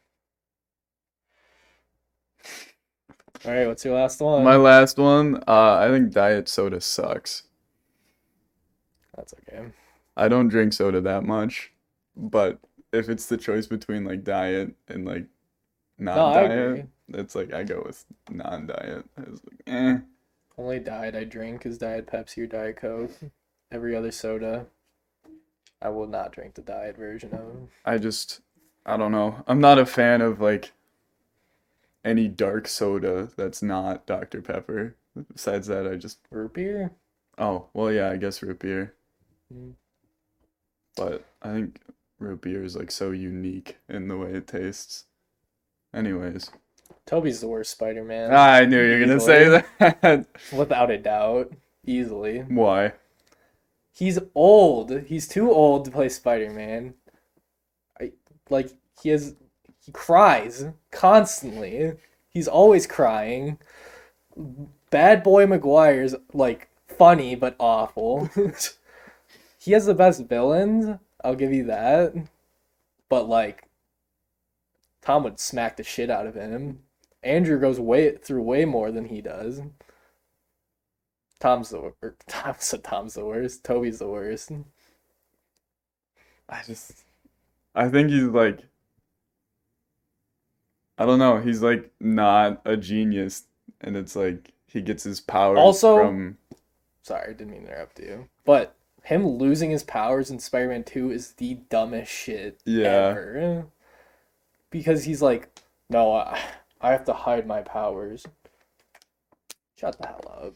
[SPEAKER 1] All right, what's your last one?
[SPEAKER 2] My last one, uh, I think diet soda sucks.
[SPEAKER 1] That's okay.
[SPEAKER 2] I don't drink soda that much, but if it's the choice between like diet and like
[SPEAKER 1] No, I agree.
[SPEAKER 2] non-diet, it's like I go with non-diet. It's like, eh.
[SPEAKER 1] Only diet I drink is Diet Pepsi or Diet Coke. Every other soda, I will not drink the diet version of.
[SPEAKER 2] I just, I don't know. I'm not a fan of like any dark soda that's not Doctor Pepper. Besides that, I just,
[SPEAKER 1] Root beer?
[SPEAKER 2] oh, well, yeah, I guess root beer.
[SPEAKER 1] Mm.
[SPEAKER 2] But I think root beer is like so unique in the way it tastes. Anyways,
[SPEAKER 1] Toby's the worst Spider-Man.
[SPEAKER 2] I knew you were gonna say that.
[SPEAKER 1] Without a doubt. Easily.
[SPEAKER 2] Why?
[SPEAKER 1] He's old. He's too old to play Spider-Man. I like he has he cries constantly. He's always crying. Bad Boy Maguire's like funny but awful. He has the best villains, I'll give you that. But like Tom would smack the shit out of him. Andrew goes way through way more than he does. Tom's the worst. Tom's, Tom's the worst. Toby's the worst.
[SPEAKER 2] I just, I think he's like, I don't know. He's like not a genius, and it's like he gets his powers
[SPEAKER 1] Also-
[SPEAKER 2] from.
[SPEAKER 1] Sorry, didn't mean to interrupt you. But him losing his powers in Spider-Man two is the dumbest shit
[SPEAKER 2] Yeah.
[SPEAKER 1] ever. Because he's like, no, I, I have to hide my powers. Shut the hell up.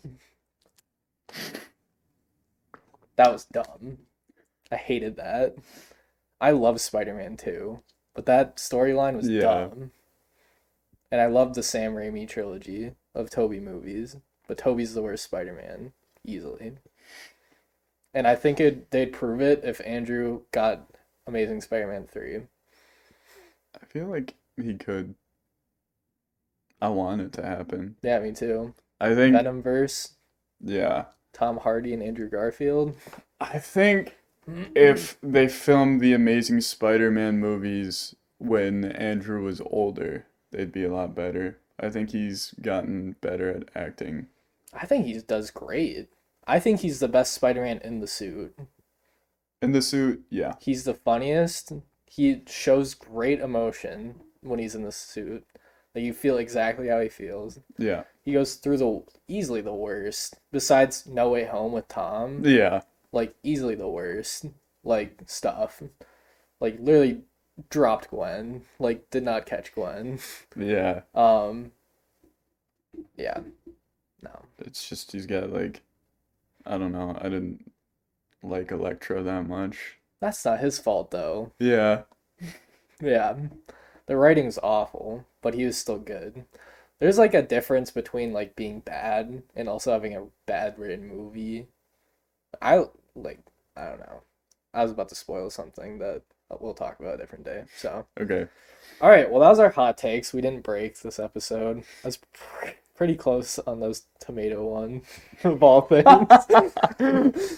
[SPEAKER 1] That was dumb. I hated that. I love Spider-Man two, but that storyline was
[SPEAKER 2] Yeah.
[SPEAKER 1] dumb. And I love the Sam Raimi trilogy of Tobey movies, but Tobey's the worst Spider-Man, easily. And I think it they'd prove it if Andrew got Amazing Spider-Man three.
[SPEAKER 2] I feel like he could. I want it to happen.
[SPEAKER 1] Yeah, me too.
[SPEAKER 2] I think,
[SPEAKER 1] Venomverse,
[SPEAKER 2] yeah.
[SPEAKER 1] Tom Hardy and Andrew Garfield.
[SPEAKER 2] I think if they filmed the Amazing Spider-Man movies when Andrew was older, they'd be a lot better. I think he's gotten better at acting.
[SPEAKER 1] I think he does great. I think he's the best Spider-Man in the suit.
[SPEAKER 2] In the suit, yeah.
[SPEAKER 1] He's the funniest. He shows great emotion when he's in the suit. Like you feel exactly how he feels.
[SPEAKER 2] Yeah.
[SPEAKER 1] He goes through the easily the worst. Besides No Way Home with Tom,
[SPEAKER 2] Yeah.
[SPEAKER 1] like easily the worst. Like stuff. Like literally dropped Gwen. Like did not catch Gwen.
[SPEAKER 2] Yeah.
[SPEAKER 1] Um yeah. No.
[SPEAKER 2] It's just he's got like, I don't know. I didn't like Electro that much.
[SPEAKER 1] That's not his fault though.
[SPEAKER 2] Yeah.
[SPEAKER 1] Yeah. The writing's awful, but he was still good. There's like a difference between like being bad and also having a bad written movie. I like I don't know. I was about to spoil something that we'll talk about a different day. So,
[SPEAKER 2] Okay.
[SPEAKER 1] all right. Well, that was our hot takes. We didn't break this episode. I was pr- pretty close on those tomato one of all things.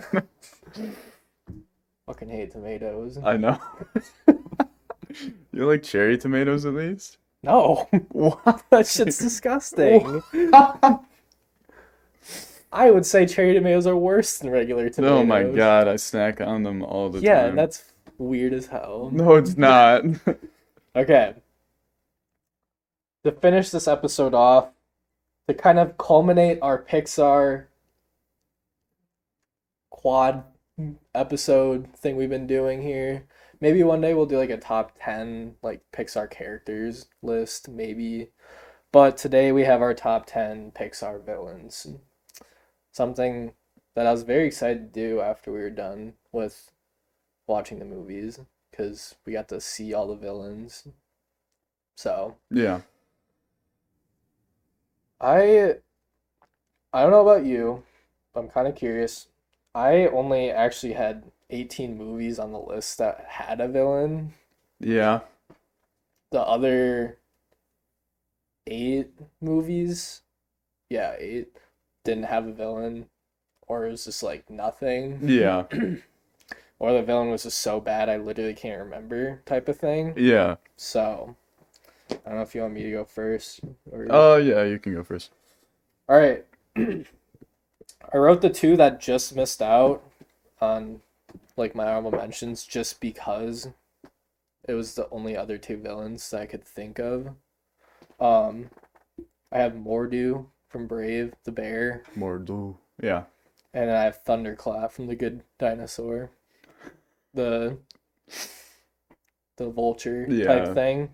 [SPEAKER 1] Fucking hate tomatoes.
[SPEAKER 2] I know. You like cherry tomatoes at least?
[SPEAKER 1] No,
[SPEAKER 2] What?
[SPEAKER 1] that shit's disgusting. I would say cherry tomatoes are worse than regular tomatoes.
[SPEAKER 2] Oh my god, I snack on them all the
[SPEAKER 1] Yeah,
[SPEAKER 2] time.
[SPEAKER 1] and that's weird as hell.
[SPEAKER 2] No, it's not.
[SPEAKER 1] Okay. To finish this episode off, to kind of culminate our Pixar quad episode thing we've been doing here. Maybe one day we'll do like a top ten like Pixar characters list, maybe. But today we have our top ten Pixar villains. Something that I was very excited to do after we were done with watching the movies because we got to see all the villains. So,
[SPEAKER 2] Yeah.
[SPEAKER 1] I I don't know about you, but I'm kind of curious. I only actually had eighteen movies on the list that had a villain.
[SPEAKER 2] Yeah.
[SPEAKER 1] The other eight movies, yeah, eight, didn't have a villain, or it was just like nothing,
[SPEAKER 2] Yeah.
[SPEAKER 1] or the villain was just so bad I literally can't remember type of thing.
[SPEAKER 2] Yeah.
[SPEAKER 1] So, I don't know if you want me to go first or
[SPEAKER 2] Oh, yeah, you can go first.
[SPEAKER 1] All right. I wrote the two that just missed out on like my honorable mentions just because it was the only other two villains that I could think of. Um, I have Mordu from Brave the Bear,
[SPEAKER 2] Mordu. Yeah.
[SPEAKER 1] and then I have Thunderclap from The Good Dinosaur, the the vulture
[SPEAKER 2] Yeah.
[SPEAKER 1] type thing.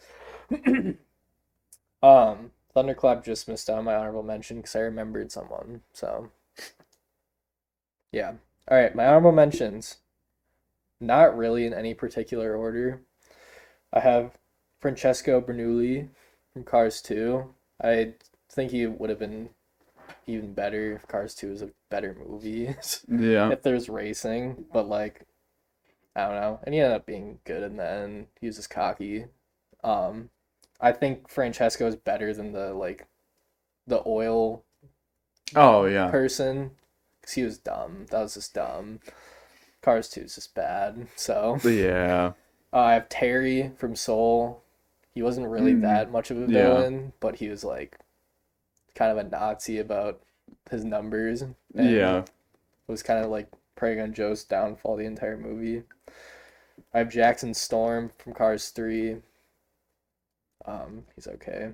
[SPEAKER 1] um, Thunderclap just missed out on my honorable mention because I remembered someone. So, yeah. All right, my honorable mentions. Not really in any particular order. I have Francesco Bernoulli from Cars two. I think he would have been even better if Cars two was a better movie.
[SPEAKER 2] Yeah.
[SPEAKER 1] If there's racing, but like, I don't know. And he ended up being good in the end. He was just cocky. Um, I think Francesco is better than the like the oil
[SPEAKER 2] Oh, yeah.
[SPEAKER 1] person because he was dumb. That was just dumb. Cars two is just bad. So
[SPEAKER 2] Yeah.
[SPEAKER 1] uh, I have Terry from Soul. He wasn't really
[SPEAKER 2] Mm.
[SPEAKER 1] that much of a
[SPEAKER 2] Yeah.
[SPEAKER 1] villain, but he was like kind of a Nazi about his numbers and
[SPEAKER 2] Yeah.
[SPEAKER 1] was kind of like preying on Joe's downfall the entire movie. I have Jackson Storm from Cars three. Um, he's okay.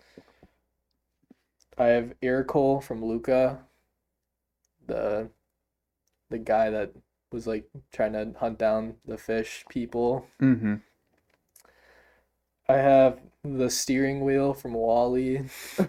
[SPEAKER 1] I have Irakol from Luca, the the guy that was like trying to hunt down the fish people.
[SPEAKER 2] Mm-hmm.
[SPEAKER 1] I have the steering wheel from Wall-E.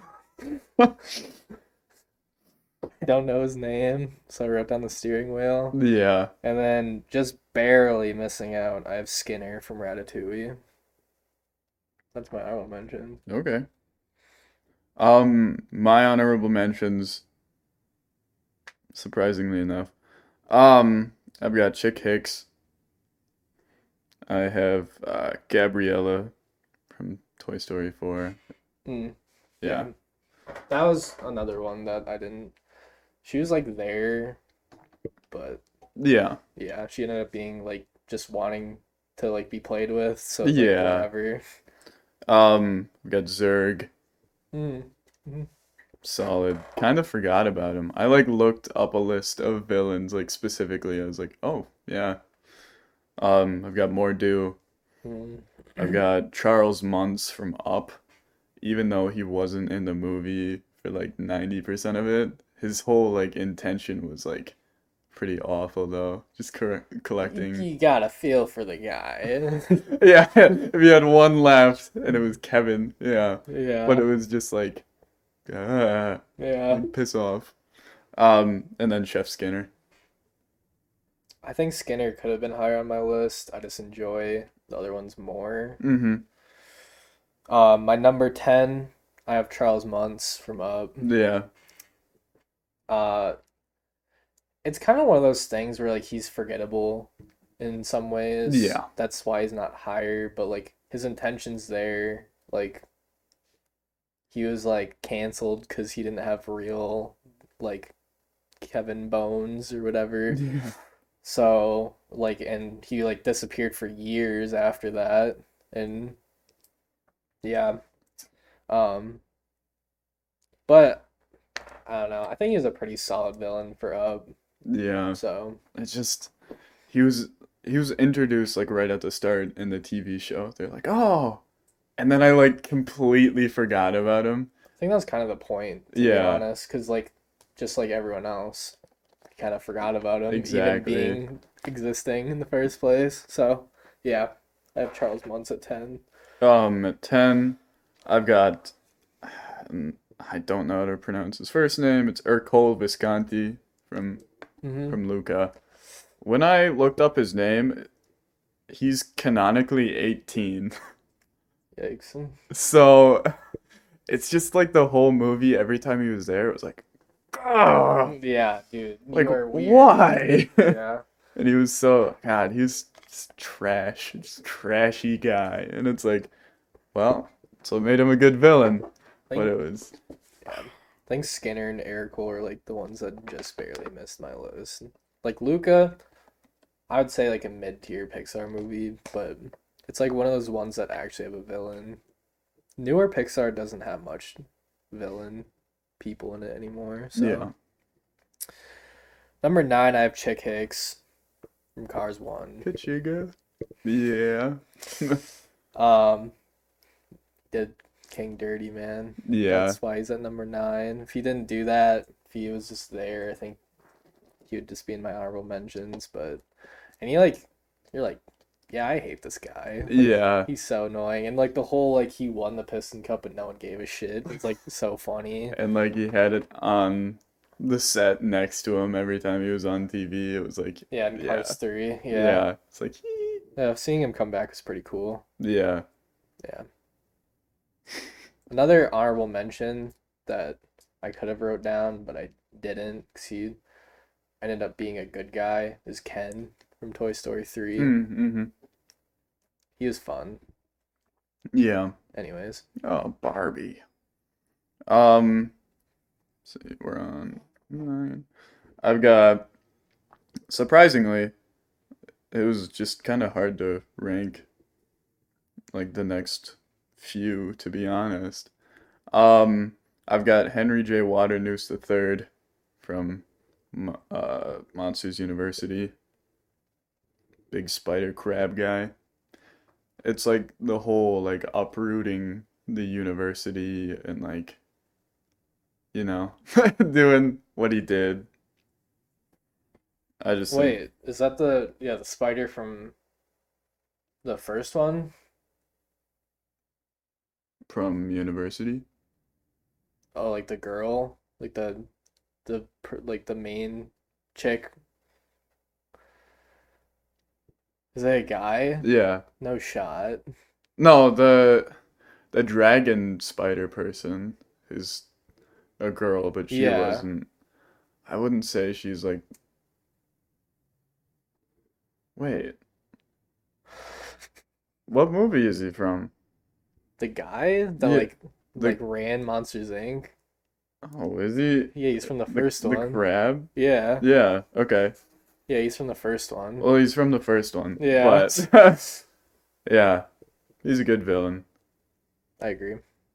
[SPEAKER 1] Don't know his name, so I wrote down the steering wheel.
[SPEAKER 2] Yeah.
[SPEAKER 1] And then just barely missing out, I have Skinner from Ratatouille. That's my honorable mention.
[SPEAKER 2] Okay. Um, my honorable mentions, surprisingly enough. Um, I've got Chick Hicks. I have uh, Gabriella from Toy Story four.
[SPEAKER 1] Mm,
[SPEAKER 2] Yeah.
[SPEAKER 1] That was another one that I didn't. She was like there, but
[SPEAKER 2] Yeah.
[SPEAKER 1] yeah, she ended up being like just wanting to like be played with, so it's, like,
[SPEAKER 2] Yeah.
[SPEAKER 1] whatever.
[SPEAKER 2] Um, we got Zurg.
[SPEAKER 1] Mm.
[SPEAKER 2] Solid. Kind of forgot about him. I like looked up a list of villains like specifically. I was like, oh, yeah. Um, I've got Mordu.
[SPEAKER 1] Mm.
[SPEAKER 2] I've got Charles Muntz from Up. Even though he wasn't in the movie for like ninety percent of it, his whole like intention was like pretty awful though. Just cor- collecting.
[SPEAKER 1] You gotta feel for the guy.
[SPEAKER 2] Yeah, if you had one left and it was Kevin, yeah.
[SPEAKER 1] Yeah.
[SPEAKER 2] But it was just like, ah,
[SPEAKER 1] Yeah.
[SPEAKER 2] like, piss off. Um, and then Chef Skinner.
[SPEAKER 1] I think Skinner could have been higher on my list. I just enjoy the other ones more.
[SPEAKER 2] Mm-hmm.
[SPEAKER 1] Um, my number ten, I have Charles Muntz from Up.
[SPEAKER 2] Yeah.
[SPEAKER 1] Uh, it's kind of one of those things where like he's forgettable in some ways.
[SPEAKER 2] Yeah.
[SPEAKER 1] That's why he's not higher, but like his intentions there, like he was like canceled because he didn't have real like Kevin Bones or whatever.
[SPEAKER 2] Yeah.
[SPEAKER 1] So like, and he like disappeared for years after that, and yeah, um, but I don't know. I think he was a pretty solid villain for Up.
[SPEAKER 2] Yeah.
[SPEAKER 1] So
[SPEAKER 2] It's just he was he was introduced like right at the start in the T V show. They're like, "Oh." And then I like completely forgot about him.
[SPEAKER 1] I think that was kind of the point, to be
[SPEAKER 2] Yeah.
[SPEAKER 1] honest, because like just like everyone else, kind of forgot about him
[SPEAKER 2] Exactly.
[SPEAKER 1] even being existing in the first place. So yeah, I have Charles Muntz at ten.
[SPEAKER 2] Um, at ten, I've got, um, I don't know how to pronounce his first name. It's Ercole Visconti from
[SPEAKER 1] Mm-hmm.
[SPEAKER 2] from Luca. When I looked up his name, he's canonically eighteen.
[SPEAKER 1] Yikes.
[SPEAKER 2] So it's just like the whole movie, every time he was there, it was like, "Ugh."
[SPEAKER 1] Yeah, dude, you
[SPEAKER 2] Like,
[SPEAKER 1] are weird.
[SPEAKER 2] why?
[SPEAKER 1] Yeah.
[SPEAKER 2] And he was so, God, he was just trash, just trashy guy. And it's like, well, so it made him a good villain.
[SPEAKER 1] I
[SPEAKER 2] But
[SPEAKER 1] think,
[SPEAKER 2] it was,
[SPEAKER 1] yeah. I think Skinner and Eric Cole are like the ones that just barely missed my list. Like Luca, I would say like a mid-tier Pixar movie, but it's like one of those ones that actually have a villain. Newer Pixar doesn't have much villain people in it anymore. So
[SPEAKER 2] yeah.
[SPEAKER 1] number nine, I have Chick Hicks from Cars One.
[SPEAKER 2] Kachiga? Yeah.
[SPEAKER 1] Um, did King Dirty, man.
[SPEAKER 2] Yeah.
[SPEAKER 1] That's why he's at number nine. If he didn't do that, if he was just there, I think he would just be in my honorable mentions. But and he like, you're like, yeah, I hate this guy. Like,
[SPEAKER 2] Yeah.
[SPEAKER 1] he's so annoying, and like the whole like he won the Piston Cup, but no one gave a shit. It's like so funny.
[SPEAKER 2] And like he had it on the set next to him every time he was on T V. It was like,
[SPEAKER 1] Yeah, in
[SPEAKER 2] yeah.
[SPEAKER 1] Cars three. Yeah.
[SPEAKER 2] Yeah. It's like,
[SPEAKER 1] Yeah, seeing him come back is pretty cool.
[SPEAKER 2] yeah.
[SPEAKER 1] Yeah. Another honorable mention that I could have wrote down, but I didn't, because he ended up being a good guy, is Ken from Toy Story three.
[SPEAKER 2] Mm-hmm.
[SPEAKER 1] He was fun.
[SPEAKER 2] Yeah.
[SPEAKER 1] Anyways.
[SPEAKER 2] Oh, Barbie. Um, let's see, we're on nine. I've got, surprisingly, it was just kind of hard to rank like the next few, to be honest. Um, I've got Henry J. Waternoose the third from Mo- uh, Monsters University. Big spider crab guy. It's like the whole like uprooting the university and like, you know, doing what he did. I just think
[SPEAKER 1] Wait, is that the yeah, the spider from the first one?
[SPEAKER 2] from university.
[SPEAKER 1] Oh, like the girl, like the the per- like the main chick. Is that a guy?
[SPEAKER 2] Yeah.
[SPEAKER 1] No shot.
[SPEAKER 2] No, the the dragon spider person is a girl, but she
[SPEAKER 1] Yeah.
[SPEAKER 2] wasn't. I wouldn't say she's like. Wait, what movie is he from?
[SPEAKER 1] The guy that
[SPEAKER 2] Yeah,
[SPEAKER 1] like
[SPEAKER 2] the
[SPEAKER 1] like ran Monsters Inc.
[SPEAKER 2] oh, is he
[SPEAKER 1] Yeah, he's from the
[SPEAKER 2] the
[SPEAKER 1] first
[SPEAKER 2] the
[SPEAKER 1] one.
[SPEAKER 2] crab?
[SPEAKER 1] Yeah.
[SPEAKER 2] Yeah, okay.
[SPEAKER 1] Yeah, he's from the first one.
[SPEAKER 2] Well, he's from the first one,
[SPEAKER 1] Yeah.
[SPEAKER 2] but yeah, he's a good villain.
[SPEAKER 1] I agree.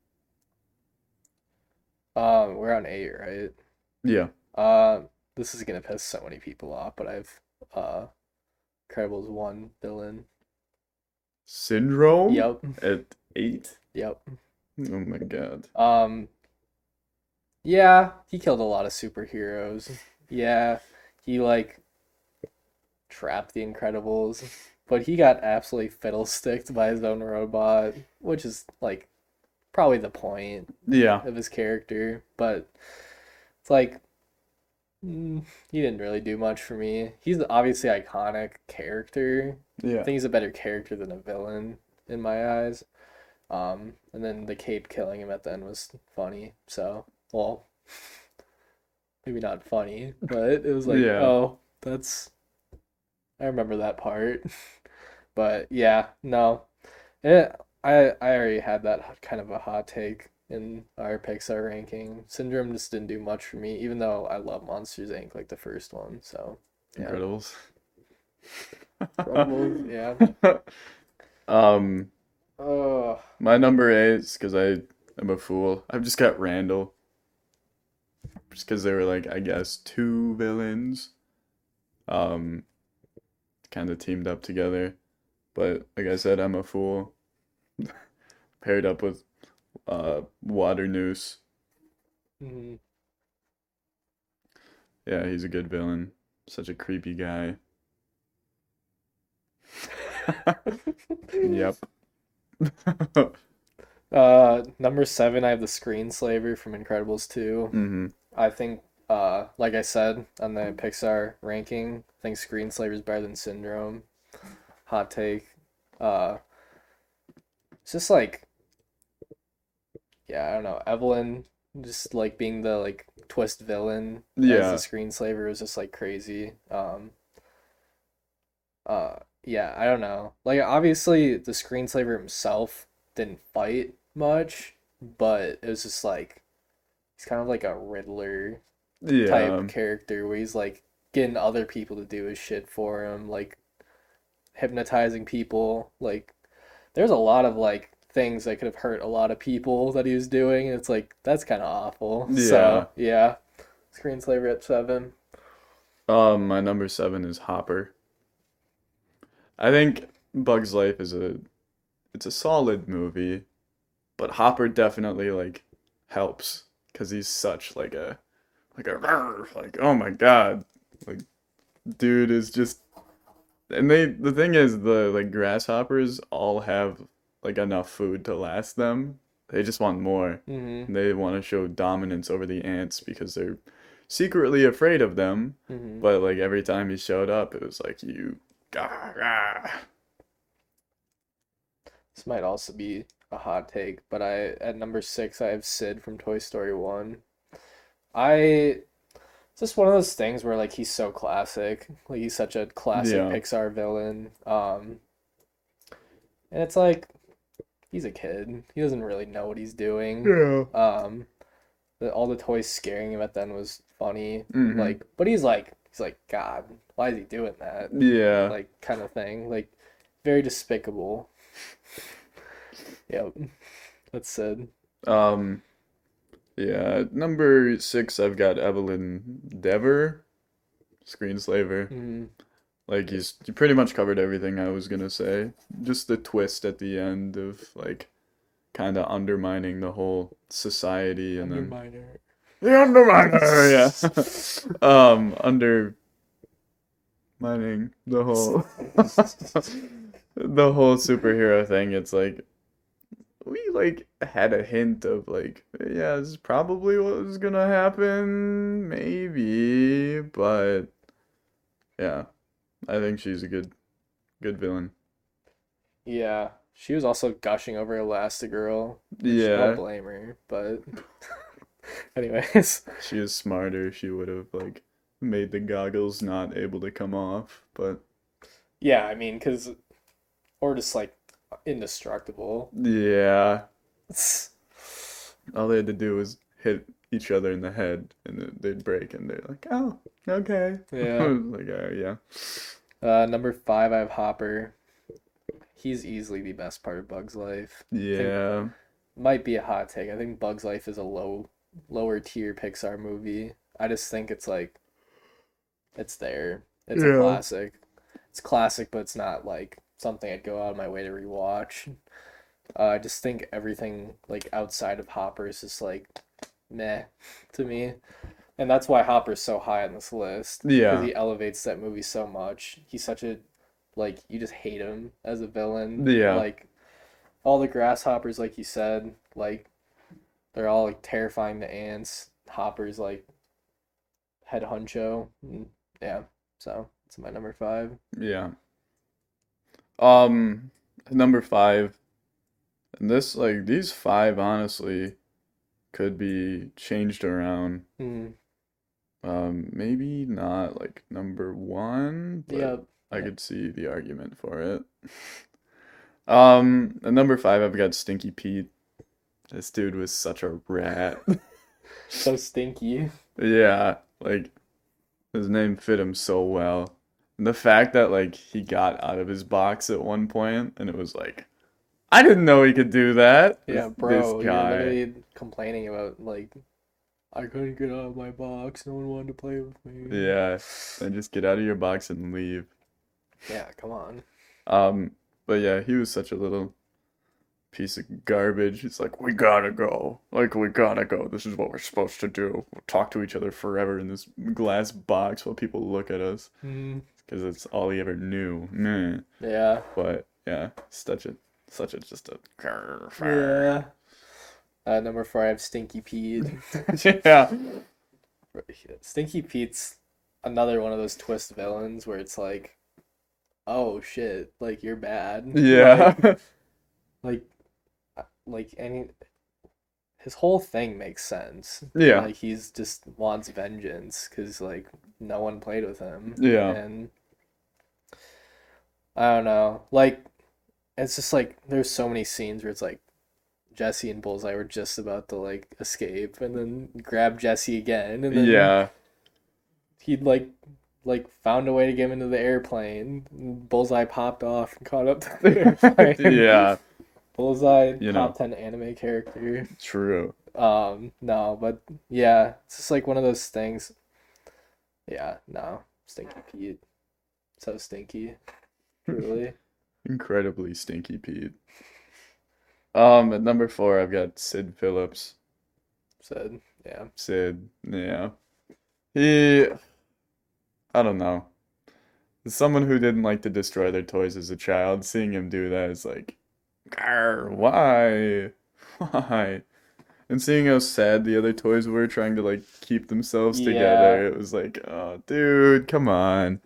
[SPEAKER 1] Um, we're on eight, right?
[SPEAKER 2] Yeah.
[SPEAKER 1] Uh, this is gonna piss so many people off, but I've uh Incredibles one villain.
[SPEAKER 2] Syndrome
[SPEAKER 1] Yep.
[SPEAKER 2] at eight.
[SPEAKER 1] Yep.
[SPEAKER 2] Oh my God.
[SPEAKER 1] Um, yeah, he killed a lot of superheroes. Yeah, he like trapped the Incredibles, but he got absolutely fiddlesticked by his own robot, which is like probably the point
[SPEAKER 2] Yeah.
[SPEAKER 1] of his character. But it's like mm, he didn't really do much for me. He's obviously an iconic character. I
[SPEAKER 2] Yeah.
[SPEAKER 1] think he's a better character than a villain in my eyes. Um, and then the cape killing him at the end was funny. So, well, maybe not funny, but it was like,
[SPEAKER 2] Yeah.
[SPEAKER 1] oh, that's I remember that part. But yeah, no. It, I I already had that kind of a hot take in our Pixar ranking. Syndrome just didn't do much for me, even though I love Monsters Inc, like the first one. So, yeah.
[SPEAKER 2] Incredibles.
[SPEAKER 1] Incredibles, yeah.
[SPEAKER 2] Um,
[SPEAKER 1] Oh,
[SPEAKER 2] my number eight is because I am a fool. I've just got Randall. Just because they were like, I guess, two villains. Um, kind of teamed up together. But like I said, I'm a fool. Paired up with uh Water Noose.
[SPEAKER 1] mhm.
[SPEAKER 2] Yeah, he's a good villain. Such a creepy guy. Yep.
[SPEAKER 1] Uh, number seven, I have the Screenslaver from Incredibles two.
[SPEAKER 2] hmm
[SPEAKER 1] I think, uh, like I said on the Pixar ranking, I think Screenslaver is better than Syndrome. Hot take. Uh, it's just like, yeah, I don't know. Evelyn just like being the like twist villain as the
[SPEAKER 2] Yeah.
[SPEAKER 1] Screenslaver was just like crazy. Um, uh, yeah, I don't know. Like obviously the Screenslaver himself didn't fight much, but it was just like he's kind of like a Riddler type
[SPEAKER 2] Yeah.
[SPEAKER 1] character where he's like getting other people to do his shit for him, like hypnotizing people. Like there's a lot of like things that could have hurt a lot of people that he was doing. It's like that's kind of awful.
[SPEAKER 2] Yeah.
[SPEAKER 1] So yeah, Screenslaver at seven.
[SPEAKER 2] Um, my number seven is Hopper. I think Bug's Life is a it's a solid movie, but Hopper definitely like helps because he's such like a like a like oh my God, like dude is just and they the thing is the like grasshoppers all have like enough food to last them. They just want more.
[SPEAKER 1] Mm-hmm.
[SPEAKER 2] They want to show dominance over the ants because they're secretly afraid of them.
[SPEAKER 1] Mm-hmm.
[SPEAKER 2] But like every time he showed up, it was like you. Gah, gah.
[SPEAKER 1] This might also be a hot take, but I at number six I have Sid from Toy Story one. I It's just one of those things where like he's so classic. Like he's such a classic
[SPEAKER 2] Yeah.
[SPEAKER 1] Pixar villain. Um and it's like he's a kid. He doesn't really know what he's doing.
[SPEAKER 2] Yeah.
[SPEAKER 1] Um the, all the toys scaring him at the end was funny.
[SPEAKER 2] hmm
[SPEAKER 1] Like but he's like he's like God, why is he doing that?
[SPEAKER 2] Yeah.
[SPEAKER 1] Like kind of thing. Like very despicable. Yep. That's Sid.
[SPEAKER 2] Um. Yeah. Number six, I've got Evelyn Dever, Screenslaver.
[SPEAKER 1] Mm,
[SPEAKER 2] Like he's you pretty much covered everything I was gonna say. Just the twist at the end of like kind of undermining the whole society and then
[SPEAKER 1] Underminer.
[SPEAKER 2] the underminer, yeah. um, undermining the whole the whole superhero thing. It's like we like had a hint of like yeah, this is probably what was gonna happen, maybe, but yeah, I think she's a good good villain.
[SPEAKER 1] Yeah, she was also gushing over Elastigirl, which I don't
[SPEAKER 2] Yeah,
[SPEAKER 1] blame her, but anyways.
[SPEAKER 2] she is smarter. She would have like made the goggles not able to come off, but
[SPEAKER 1] Yeah, I mean, cause or just like indestructible.
[SPEAKER 2] yeah,
[SPEAKER 1] It's-
[SPEAKER 2] all they had to do was hit each other in the head and then they'd break and they're like, "Oh, okay."
[SPEAKER 1] Yeah.
[SPEAKER 2] Like, uh, yeah.
[SPEAKER 1] Uh, number five, I have Hopper. He's easily the best part of Bug's Life.
[SPEAKER 2] Yeah.
[SPEAKER 1] Might be a hot take. I think Bug's Life is a low, lower tier Pixar movie. I just think it's like, it's there. It's a
[SPEAKER 2] Yeah.
[SPEAKER 1] classic. It's classic, but it's not like something I'd go out of my way to rewatch. Uh, I just think everything like outside of Hopper is just like meh to me. And that's why Hopper's so high on this list. Because
[SPEAKER 2] Yeah.
[SPEAKER 1] he elevates that movie so much. He's such a like you just hate him as a villain.
[SPEAKER 2] Yeah.
[SPEAKER 1] Like all the grasshoppers, like you said, like they're all like terrifying the ants. Hopper's like head honcho. Mm, yeah. So it's my number five.
[SPEAKER 2] Yeah. Um, number five. And this like these five honestly could be changed around.
[SPEAKER 1] Mm,
[SPEAKER 2] Um, maybe not like number one, but
[SPEAKER 1] yeah.
[SPEAKER 2] I could see the argument for it. Um, at number five, I've got Stinky Pete. This dude was such a rat.
[SPEAKER 1] So stinky.
[SPEAKER 2] Yeah, like his name fit him so well. And the fact that like he got out of his box at one point and it was like, I didn't know he could do that.
[SPEAKER 1] Yeah,
[SPEAKER 2] This,
[SPEAKER 1] bro.
[SPEAKER 2] this
[SPEAKER 1] You're
[SPEAKER 2] guy.
[SPEAKER 1] literally complaining about like I couldn't get out of my box. No one wanted to play with me.
[SPEAKER 2] Yeah, and just get out of your box and leave.
[SPEAKER 1] Yeah, come on.
[SPEAKER 2] Um, but yeah, he was such a little piece of garbage. It's like, we gotta go. Like, we gotta go. This is what we're supposed to do. We'll talk to each other forever in this glass box while people look at us.
[SPEAKER 1] Mm,
[SPEAKER 2] Because it's all he ever knew. Meh.
[SPEAKER 1] yeah.
[SPEAKER 2] But, yeah, such a, such a, just a.
[SPEAKER 1] Yeah. Uh, number four, I have Stinky Pete.
[SPEAKER 2] Yeah.
[SPEAKER 1] Stinky Pete's another one of those twist villains where it's like, oh shit, like you're bad.
[SPEAKER 2] Yeah.
[SPEAKER 1] Like, like, uh, like any, his whole thing makes sense.
[SPEAKER 2] Yeah.
[SPEAKER 1] Like he's just wants vengeance because like no one played with him.
[SPEAKER 2] Yeah.
[SPEAKER 1] And I don't know, like it's just like there's so many scenes where it's like Jesse and Bullseye were just about to like escape and then grab Jesse again and then
[SPEAKER 2] Yeah.
[SPEAKER 1] he'd like like found a way to get him into the airplane. Bullseye popped off and caught up to the airplane.
[SPEAKER 2] Yeah.
[SPEAKER 1] Bullseye,
[SPEAKER 2] You know.
[SPEAKER 1] top ten anime character.
[SPEAKER 2] True.
[SPEAKER 1] Um, no, but yeah, it's just like one of those things. Yeah, no, Stinky Pete, so stinky, truly.
[SPEAKER 2] Incredibly stinky Pete. Um, at number four, I've got Sid Phillips.
[SPEAKER 1] Said, yeah,
[SPEAKER 2] Sid, yeah. He, I don't know. As someone who didn't like to destroy their toys as a child, seeing him do that is like, "Grr, why? Why?" And seeing how sad the other toys were trying to like keep themselves
[SPEAKER 1] Yeah.
[SPEAKER 2] together, it was like, oh, dude, come on.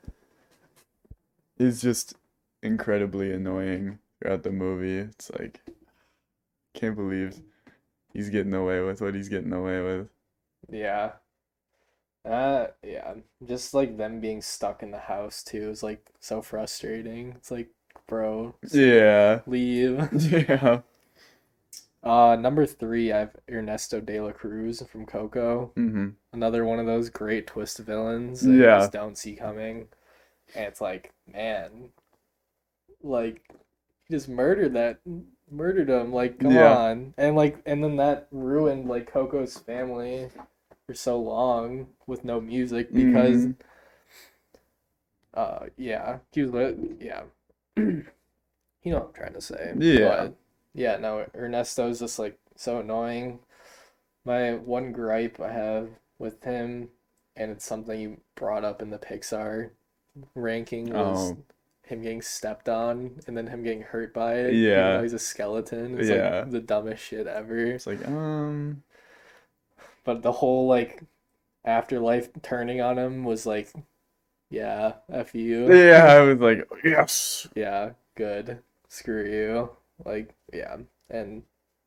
[SPEAKER 2] He's just incredibly annoying throughout the movie. It's like, can't believe he's getting away with what he's getting away with.
[SPEAKER 1] yeah. Uh, yeah, just like them being stuck in the house too is like so frustrating. It's like, bro, just
[SPEAKER 2] Yeah.
[SPEAKER 1] leave.
[SPEAKER 2] Yeah.
[SPEAKER 1] Uh, number three, I have Ernesto de la Cruz from Coco.
[SPEAKER 2] Mm-hmm.
[SPEAKER 1] Another one of those great twist villains that you
[SPEAKER 2] Yeah.
[SPEAKER 1] just don't see coming. And it's like, man, like he just murdered that, murdered him. Like, come
[SPEAKER 2] Yeah.
[SPEAKER 1] on. And like, and then that ruined like Coco's family for so long with no music because,
[SPEAKER 2] Mhm.
[SPEAKER 1] uh, yeah, he was lit. Yeah, you know what I'm trying to say.
[SPEAKER 2] Yeah.
[SPEAKER 1] But yeah, no, Ernesto's just like so annoying. My one gripe I have with him, and it's something you brought up in the Pixar ranking, was
[SPEAKER 2] Oh,
[SPEAKER 1] him getting stepped on and then him getting hurt by it, even
[SPEAKER 2] yeah.
[SPEAKER 1] though he's a skeleton. It's
[SPEAKER 2] Yeah.
[SPEAKER 1] like the dumbest shit ever.
[SPEAKER 2] It's like, um,
[SPEAKER 1] But the whole like afterlife turning on him was like, yeah, F you.
[SPEAKER 2] yeah, I was like, yes.
[SPEAKER 1] Yeah, good. Screw you. Like, yeah. And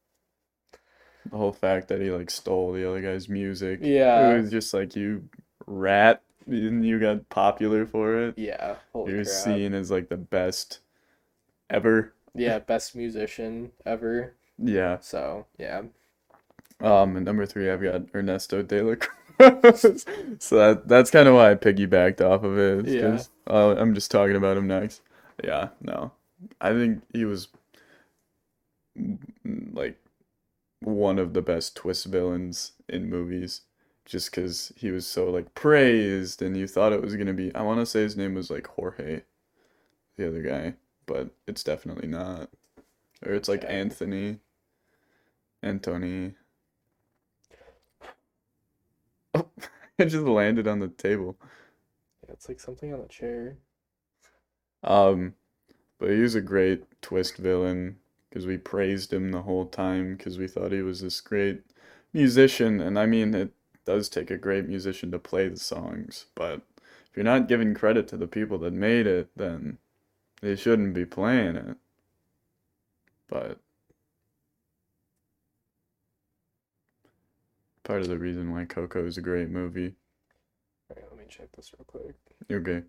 [SPEAKER 2] The whole fact that he like stole the other guy's music. It
[SPEAKER 1] yeah,
[SPEAKER 2] was just like, you rat, and you got popular for it.
[SPEAKER 1] yeah, holy
[SPEAKER 2] You're
[SPEAKER 1] crap.
[SPEAKER 2] seen as like the best ever.
[SPEAKER 1] Yeah, best musician ever.
[SPEAKER 2] Yeah.
[SPEAKER 1] So, yeah.
[SPEAKER 2] Um, and number three, I've got Ernesto de la Cruz. So that that's kind of why I piggybacked off of it,
[SPEAKER 1] Yeah.
[SPEAKER 2] because uh, I'm just talking about him next. Yeah, no, I think he was mm, like one of the best twist villains in movies, just because he was so like praised, and you thought it was gonna be. I want to say his name was like Jorge, the other guy, but it's definitely not. Or it's like
[SPEAKER 1] Okay.
[SPEAKER 2] Anthony, Anthony. Oh, it just landed on the table.
[SPEAKER 1] Yeah, it's like something on the chair.
[SPEAKER 2] Um, but he was a great twist villain because we praised him the whole time because we thought he was this great musician. And I mean, it does take a great musician to play the songs, but if you're not giving credit to the people that made it, then they shouldn't be playing it. But part of the reason why Coco is a great movie.
[SPEAKER 1] Alright, let me check this real quick.
[SPEAKER 2] Okay.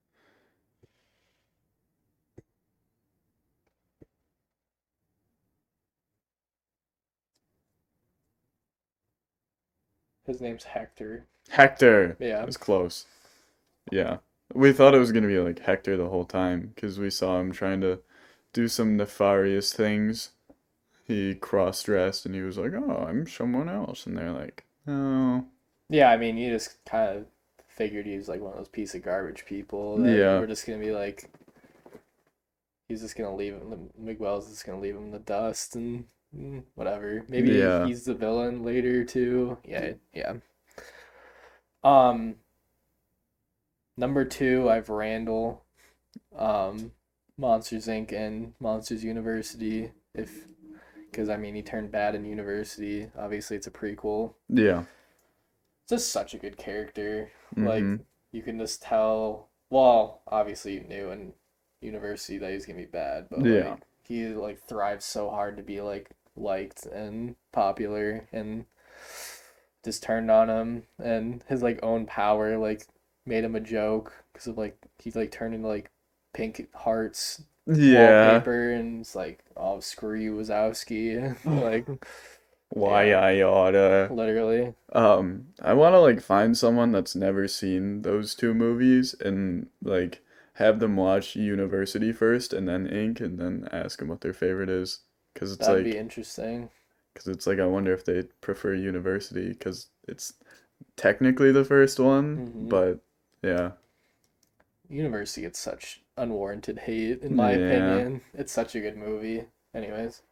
[SPEAKER 1] His name's Hector.
[SPEAKER 2] Hector.
[SPEAKER 1] Yeah.
[SPEAKER 2] It was close. Yeah. We thought it was gonna be like Hector the whole time because we saw him trying to do some nefarious things. He cross-dressed and he was like, "Oh, I'm someone else," and they're like, "Oh,
[SPEAKER 1] Yeah, I mean, you just kind of figured he was like one of those piece of garbage people that
[SPEAKER 2] yeah,
[SPEAKER 1] were just gonna be like, he's just gonna leave him. Miguel's just gonna leave him in the dust and mm, whatever. Maybe
[SPEAKER 2] Yeah.
[SPEAKER 1] he's the villain later too. Yeah, yeah. Um, number two, I've Randall, um, Monsters Inc and Monsters University. If because I mean he turned bad in University. Obviously, it's a prequel.
[SPEAKER 2] Yeah.
[SPEAKER 1] Just such a good character. Like
[SPEAKER 2] Mm-hmm.
[SPEAKER 1] you can just tell. Well, obviously you knew in University that he's gonna be bad, but
[SPEAKER 2] Yeah.
[SPEAKER 1] like he like thrives so hard to be like liked and popular, and just turned on him, and his like own power like made him a joke because of like he like turned into like pink hearts
[SPEAKER 2] Yeah.
[SPEAKER 1] wallpaper, and it's like, oh, screw you, Wazowski. Like
[SPEAKER 2] Why
[SPEAKER 1] yeah,
[SPEAKER 2] I oughta.
[SPEAKER 1] literally.
[SPEAKER 2] Um, I want to like find someone that's never seen those two movies and like have them watch University first and then Ink and then ask them what their favorite is. Because it's
[SPEAKER 1] That'd be
[SPEAKER 2] like,
[SPEAKER 1] interesting.
[SPEAKER 2] because it's like I wonder if they prefer University because it's technically the first one,
[SPEAKER 1] hmm
[SPEAKER 2] but yeah,
[SPEAKER 1] University gets such unwarranted hate, in my
[SPEAKER 2] yeah.
[SPEAKER 1] opinion. It's such a good movie. Anyways,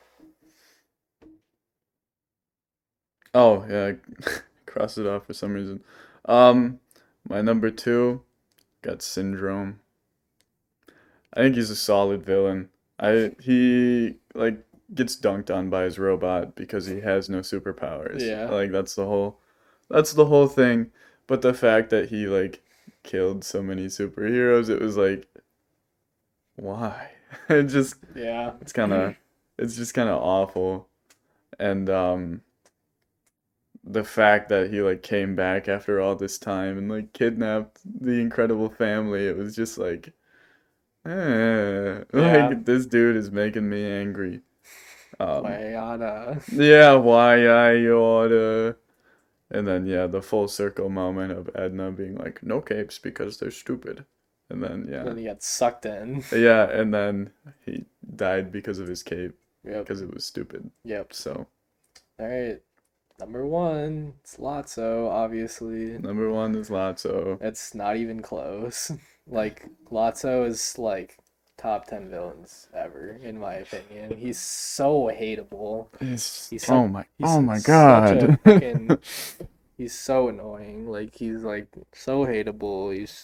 [SPEAKER 2] Oh yeah, I crossed it off for some reason. Um, my number two got Syndrome. I think he's a solid villain. I he like gets dunked on by his robot because he has no superpowers.
[SPEAKER 1] yeah,
[SPEAKER 2] Like that's the whole that's the whole thing. But the fact that he like killed so many superheroes, it was like why? It just
[SPEAKER 1] yeah,
[SPEAKER 2] it's kind of it's just kind of awful. And um the fact that he like came back after all this time and like kidnapped the Incredible Family, it was just like Eh,
[SPEAKER 1] yeah.
[SPEAKER 2] like this dude is making me angry. Um,
[SPEAKER 1] Mayana.
[SPEAKER 2] yeah, why I oughta. And then yeah, the full circle moment of Edna being like, no capes because they're stupid. And then yeah,
[SPEAKER 1] Then he got sucked in.
[SPEAKER 2] yeah, and then he died because of his cape
[SPEAKER 1] Yep,
[SPEAKER 2] because it was stupid.
[SPEAKER 1] yep.
[SPEAKER 2] So
[SPEAKER 1] All right, number one, it's Lotso, obviously.
[SPEAKER 2] number one is Lotso.
[SPEAKER 1] It's not even close. Like, Lotso is like top ten villains ever, in my opinion. He's so hateable.
[SPEAKER 2] It's,
[SPEAKER 1] He's
[SPEAKER 2] oh
[SPEAKER 1] such,
[SPEAKER 2] my,
[SPEAKER 1] he's
[SPEAKER 2] oh my
[SPEAKER 1] such a
[SPEAKER 2] God.
[SPEAKER 1] fucking, he's so annoying. Like, he's like so hateable. He's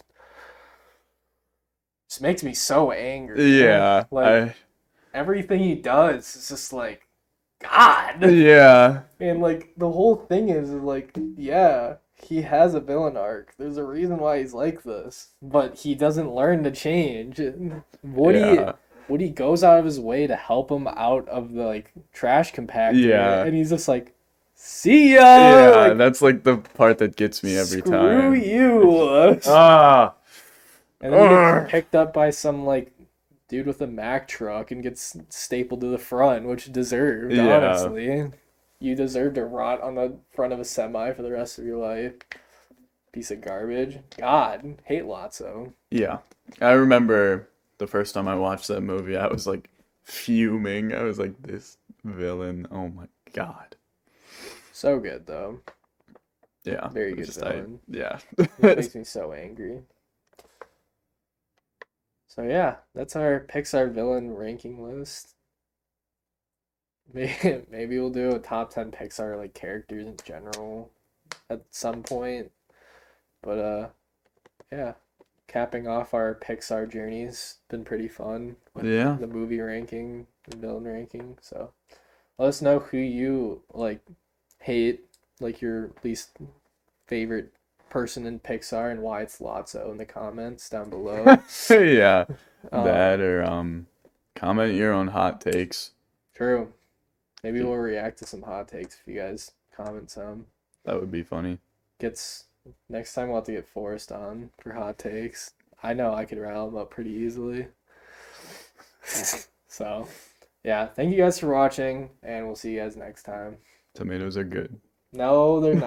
[SPEAKER 1] just makes me so angry.
[SPEAKER 2] Yeah,
[SPEAKER 1] Like,
[SPEAKER 2] I,
[SPEAKER 1] everything he does is just like, God.
[SPEAKER 2] yeah,
[SPEAKER 1] And like the whole thing is like, yeah, he has a villain arc. There's a reason why he's like this, but he doesn't learn to change. Woody
[SPEAKER 2] yeah,
[SPEAKER 1] Woody goes out of his way to help him out of the like trash compactor,
[SPEAKER 2] yeah.
[SPEAKER 1] and he's just like, "See ya!"
[SPEAKER 2] Yeah,
[SPEAKER 1] Like,
[SPEAKER 2] that's like the part that gets me every
[SPEAKER 1] screw
[SPEAKER 2] time.
[SPEAKER 1] you.
[SPEAKER 2] Ah,
[SPEAKER 1] And then he
[SPEAKER 2] Urgh.
[SPEAKER 1] gets picked up by some like dude with a Mack truck and gets stapled to the front, which deserved,
[SPEAKER 2] Yeah.
[SPEAKER 1] honestly. You deserve to rot on the front of a semi for the rest of your life. Piece of garbage. God, hate Lotso.
[SPEAKER 2] yeah. I remember the first time I watched that movie, I was like fuming. I was like, this villain, oh my God.
[SPEAKER 1] So good though.
[SPEAKER 2] Yeah.
[SPEAKER 1] Very
[SPEAKER 2] it
[SPEAKER 1] good
[SPEAKER 2] just- I-
[SPEAKER 1] villain.
[SPEAKER 2] yeah.
[SPEAKER 1] It makes me so angry. So yeah, that's our Pixar villain ranking list. Maybe, maybe we'll do a top ten Pixar like characters in general at some point. But uh yeah, capping off our Pixar journeys been pretty fun with
[SPEAKER 2] Yeah.
[SPEAKER 1] the movie ranking and villain ranking. So let us know who you like hate, like your least favorite person in Pixar and why it's Lotso in the comments down below.
[SPEAKER 2] Yeah.
[SPEAKER 1] Um,
[SPEAKER 2] That or um comment your own hot takes.
[SPEAKER 1] True. Maybe we'll react to some hot takes if you guys comment some.
[SPEAKER 2] That would be funny.
[SPEAKER 1] Gets next time we'll have to get Forrest on for hot takes. I know I could rile him up pretty easily. So, yeah, thank you guys for watching, and we'll see you guys next time.
[SPEAKER 2] Tomatoes are good.
[SPEAKER 1] No, they're not.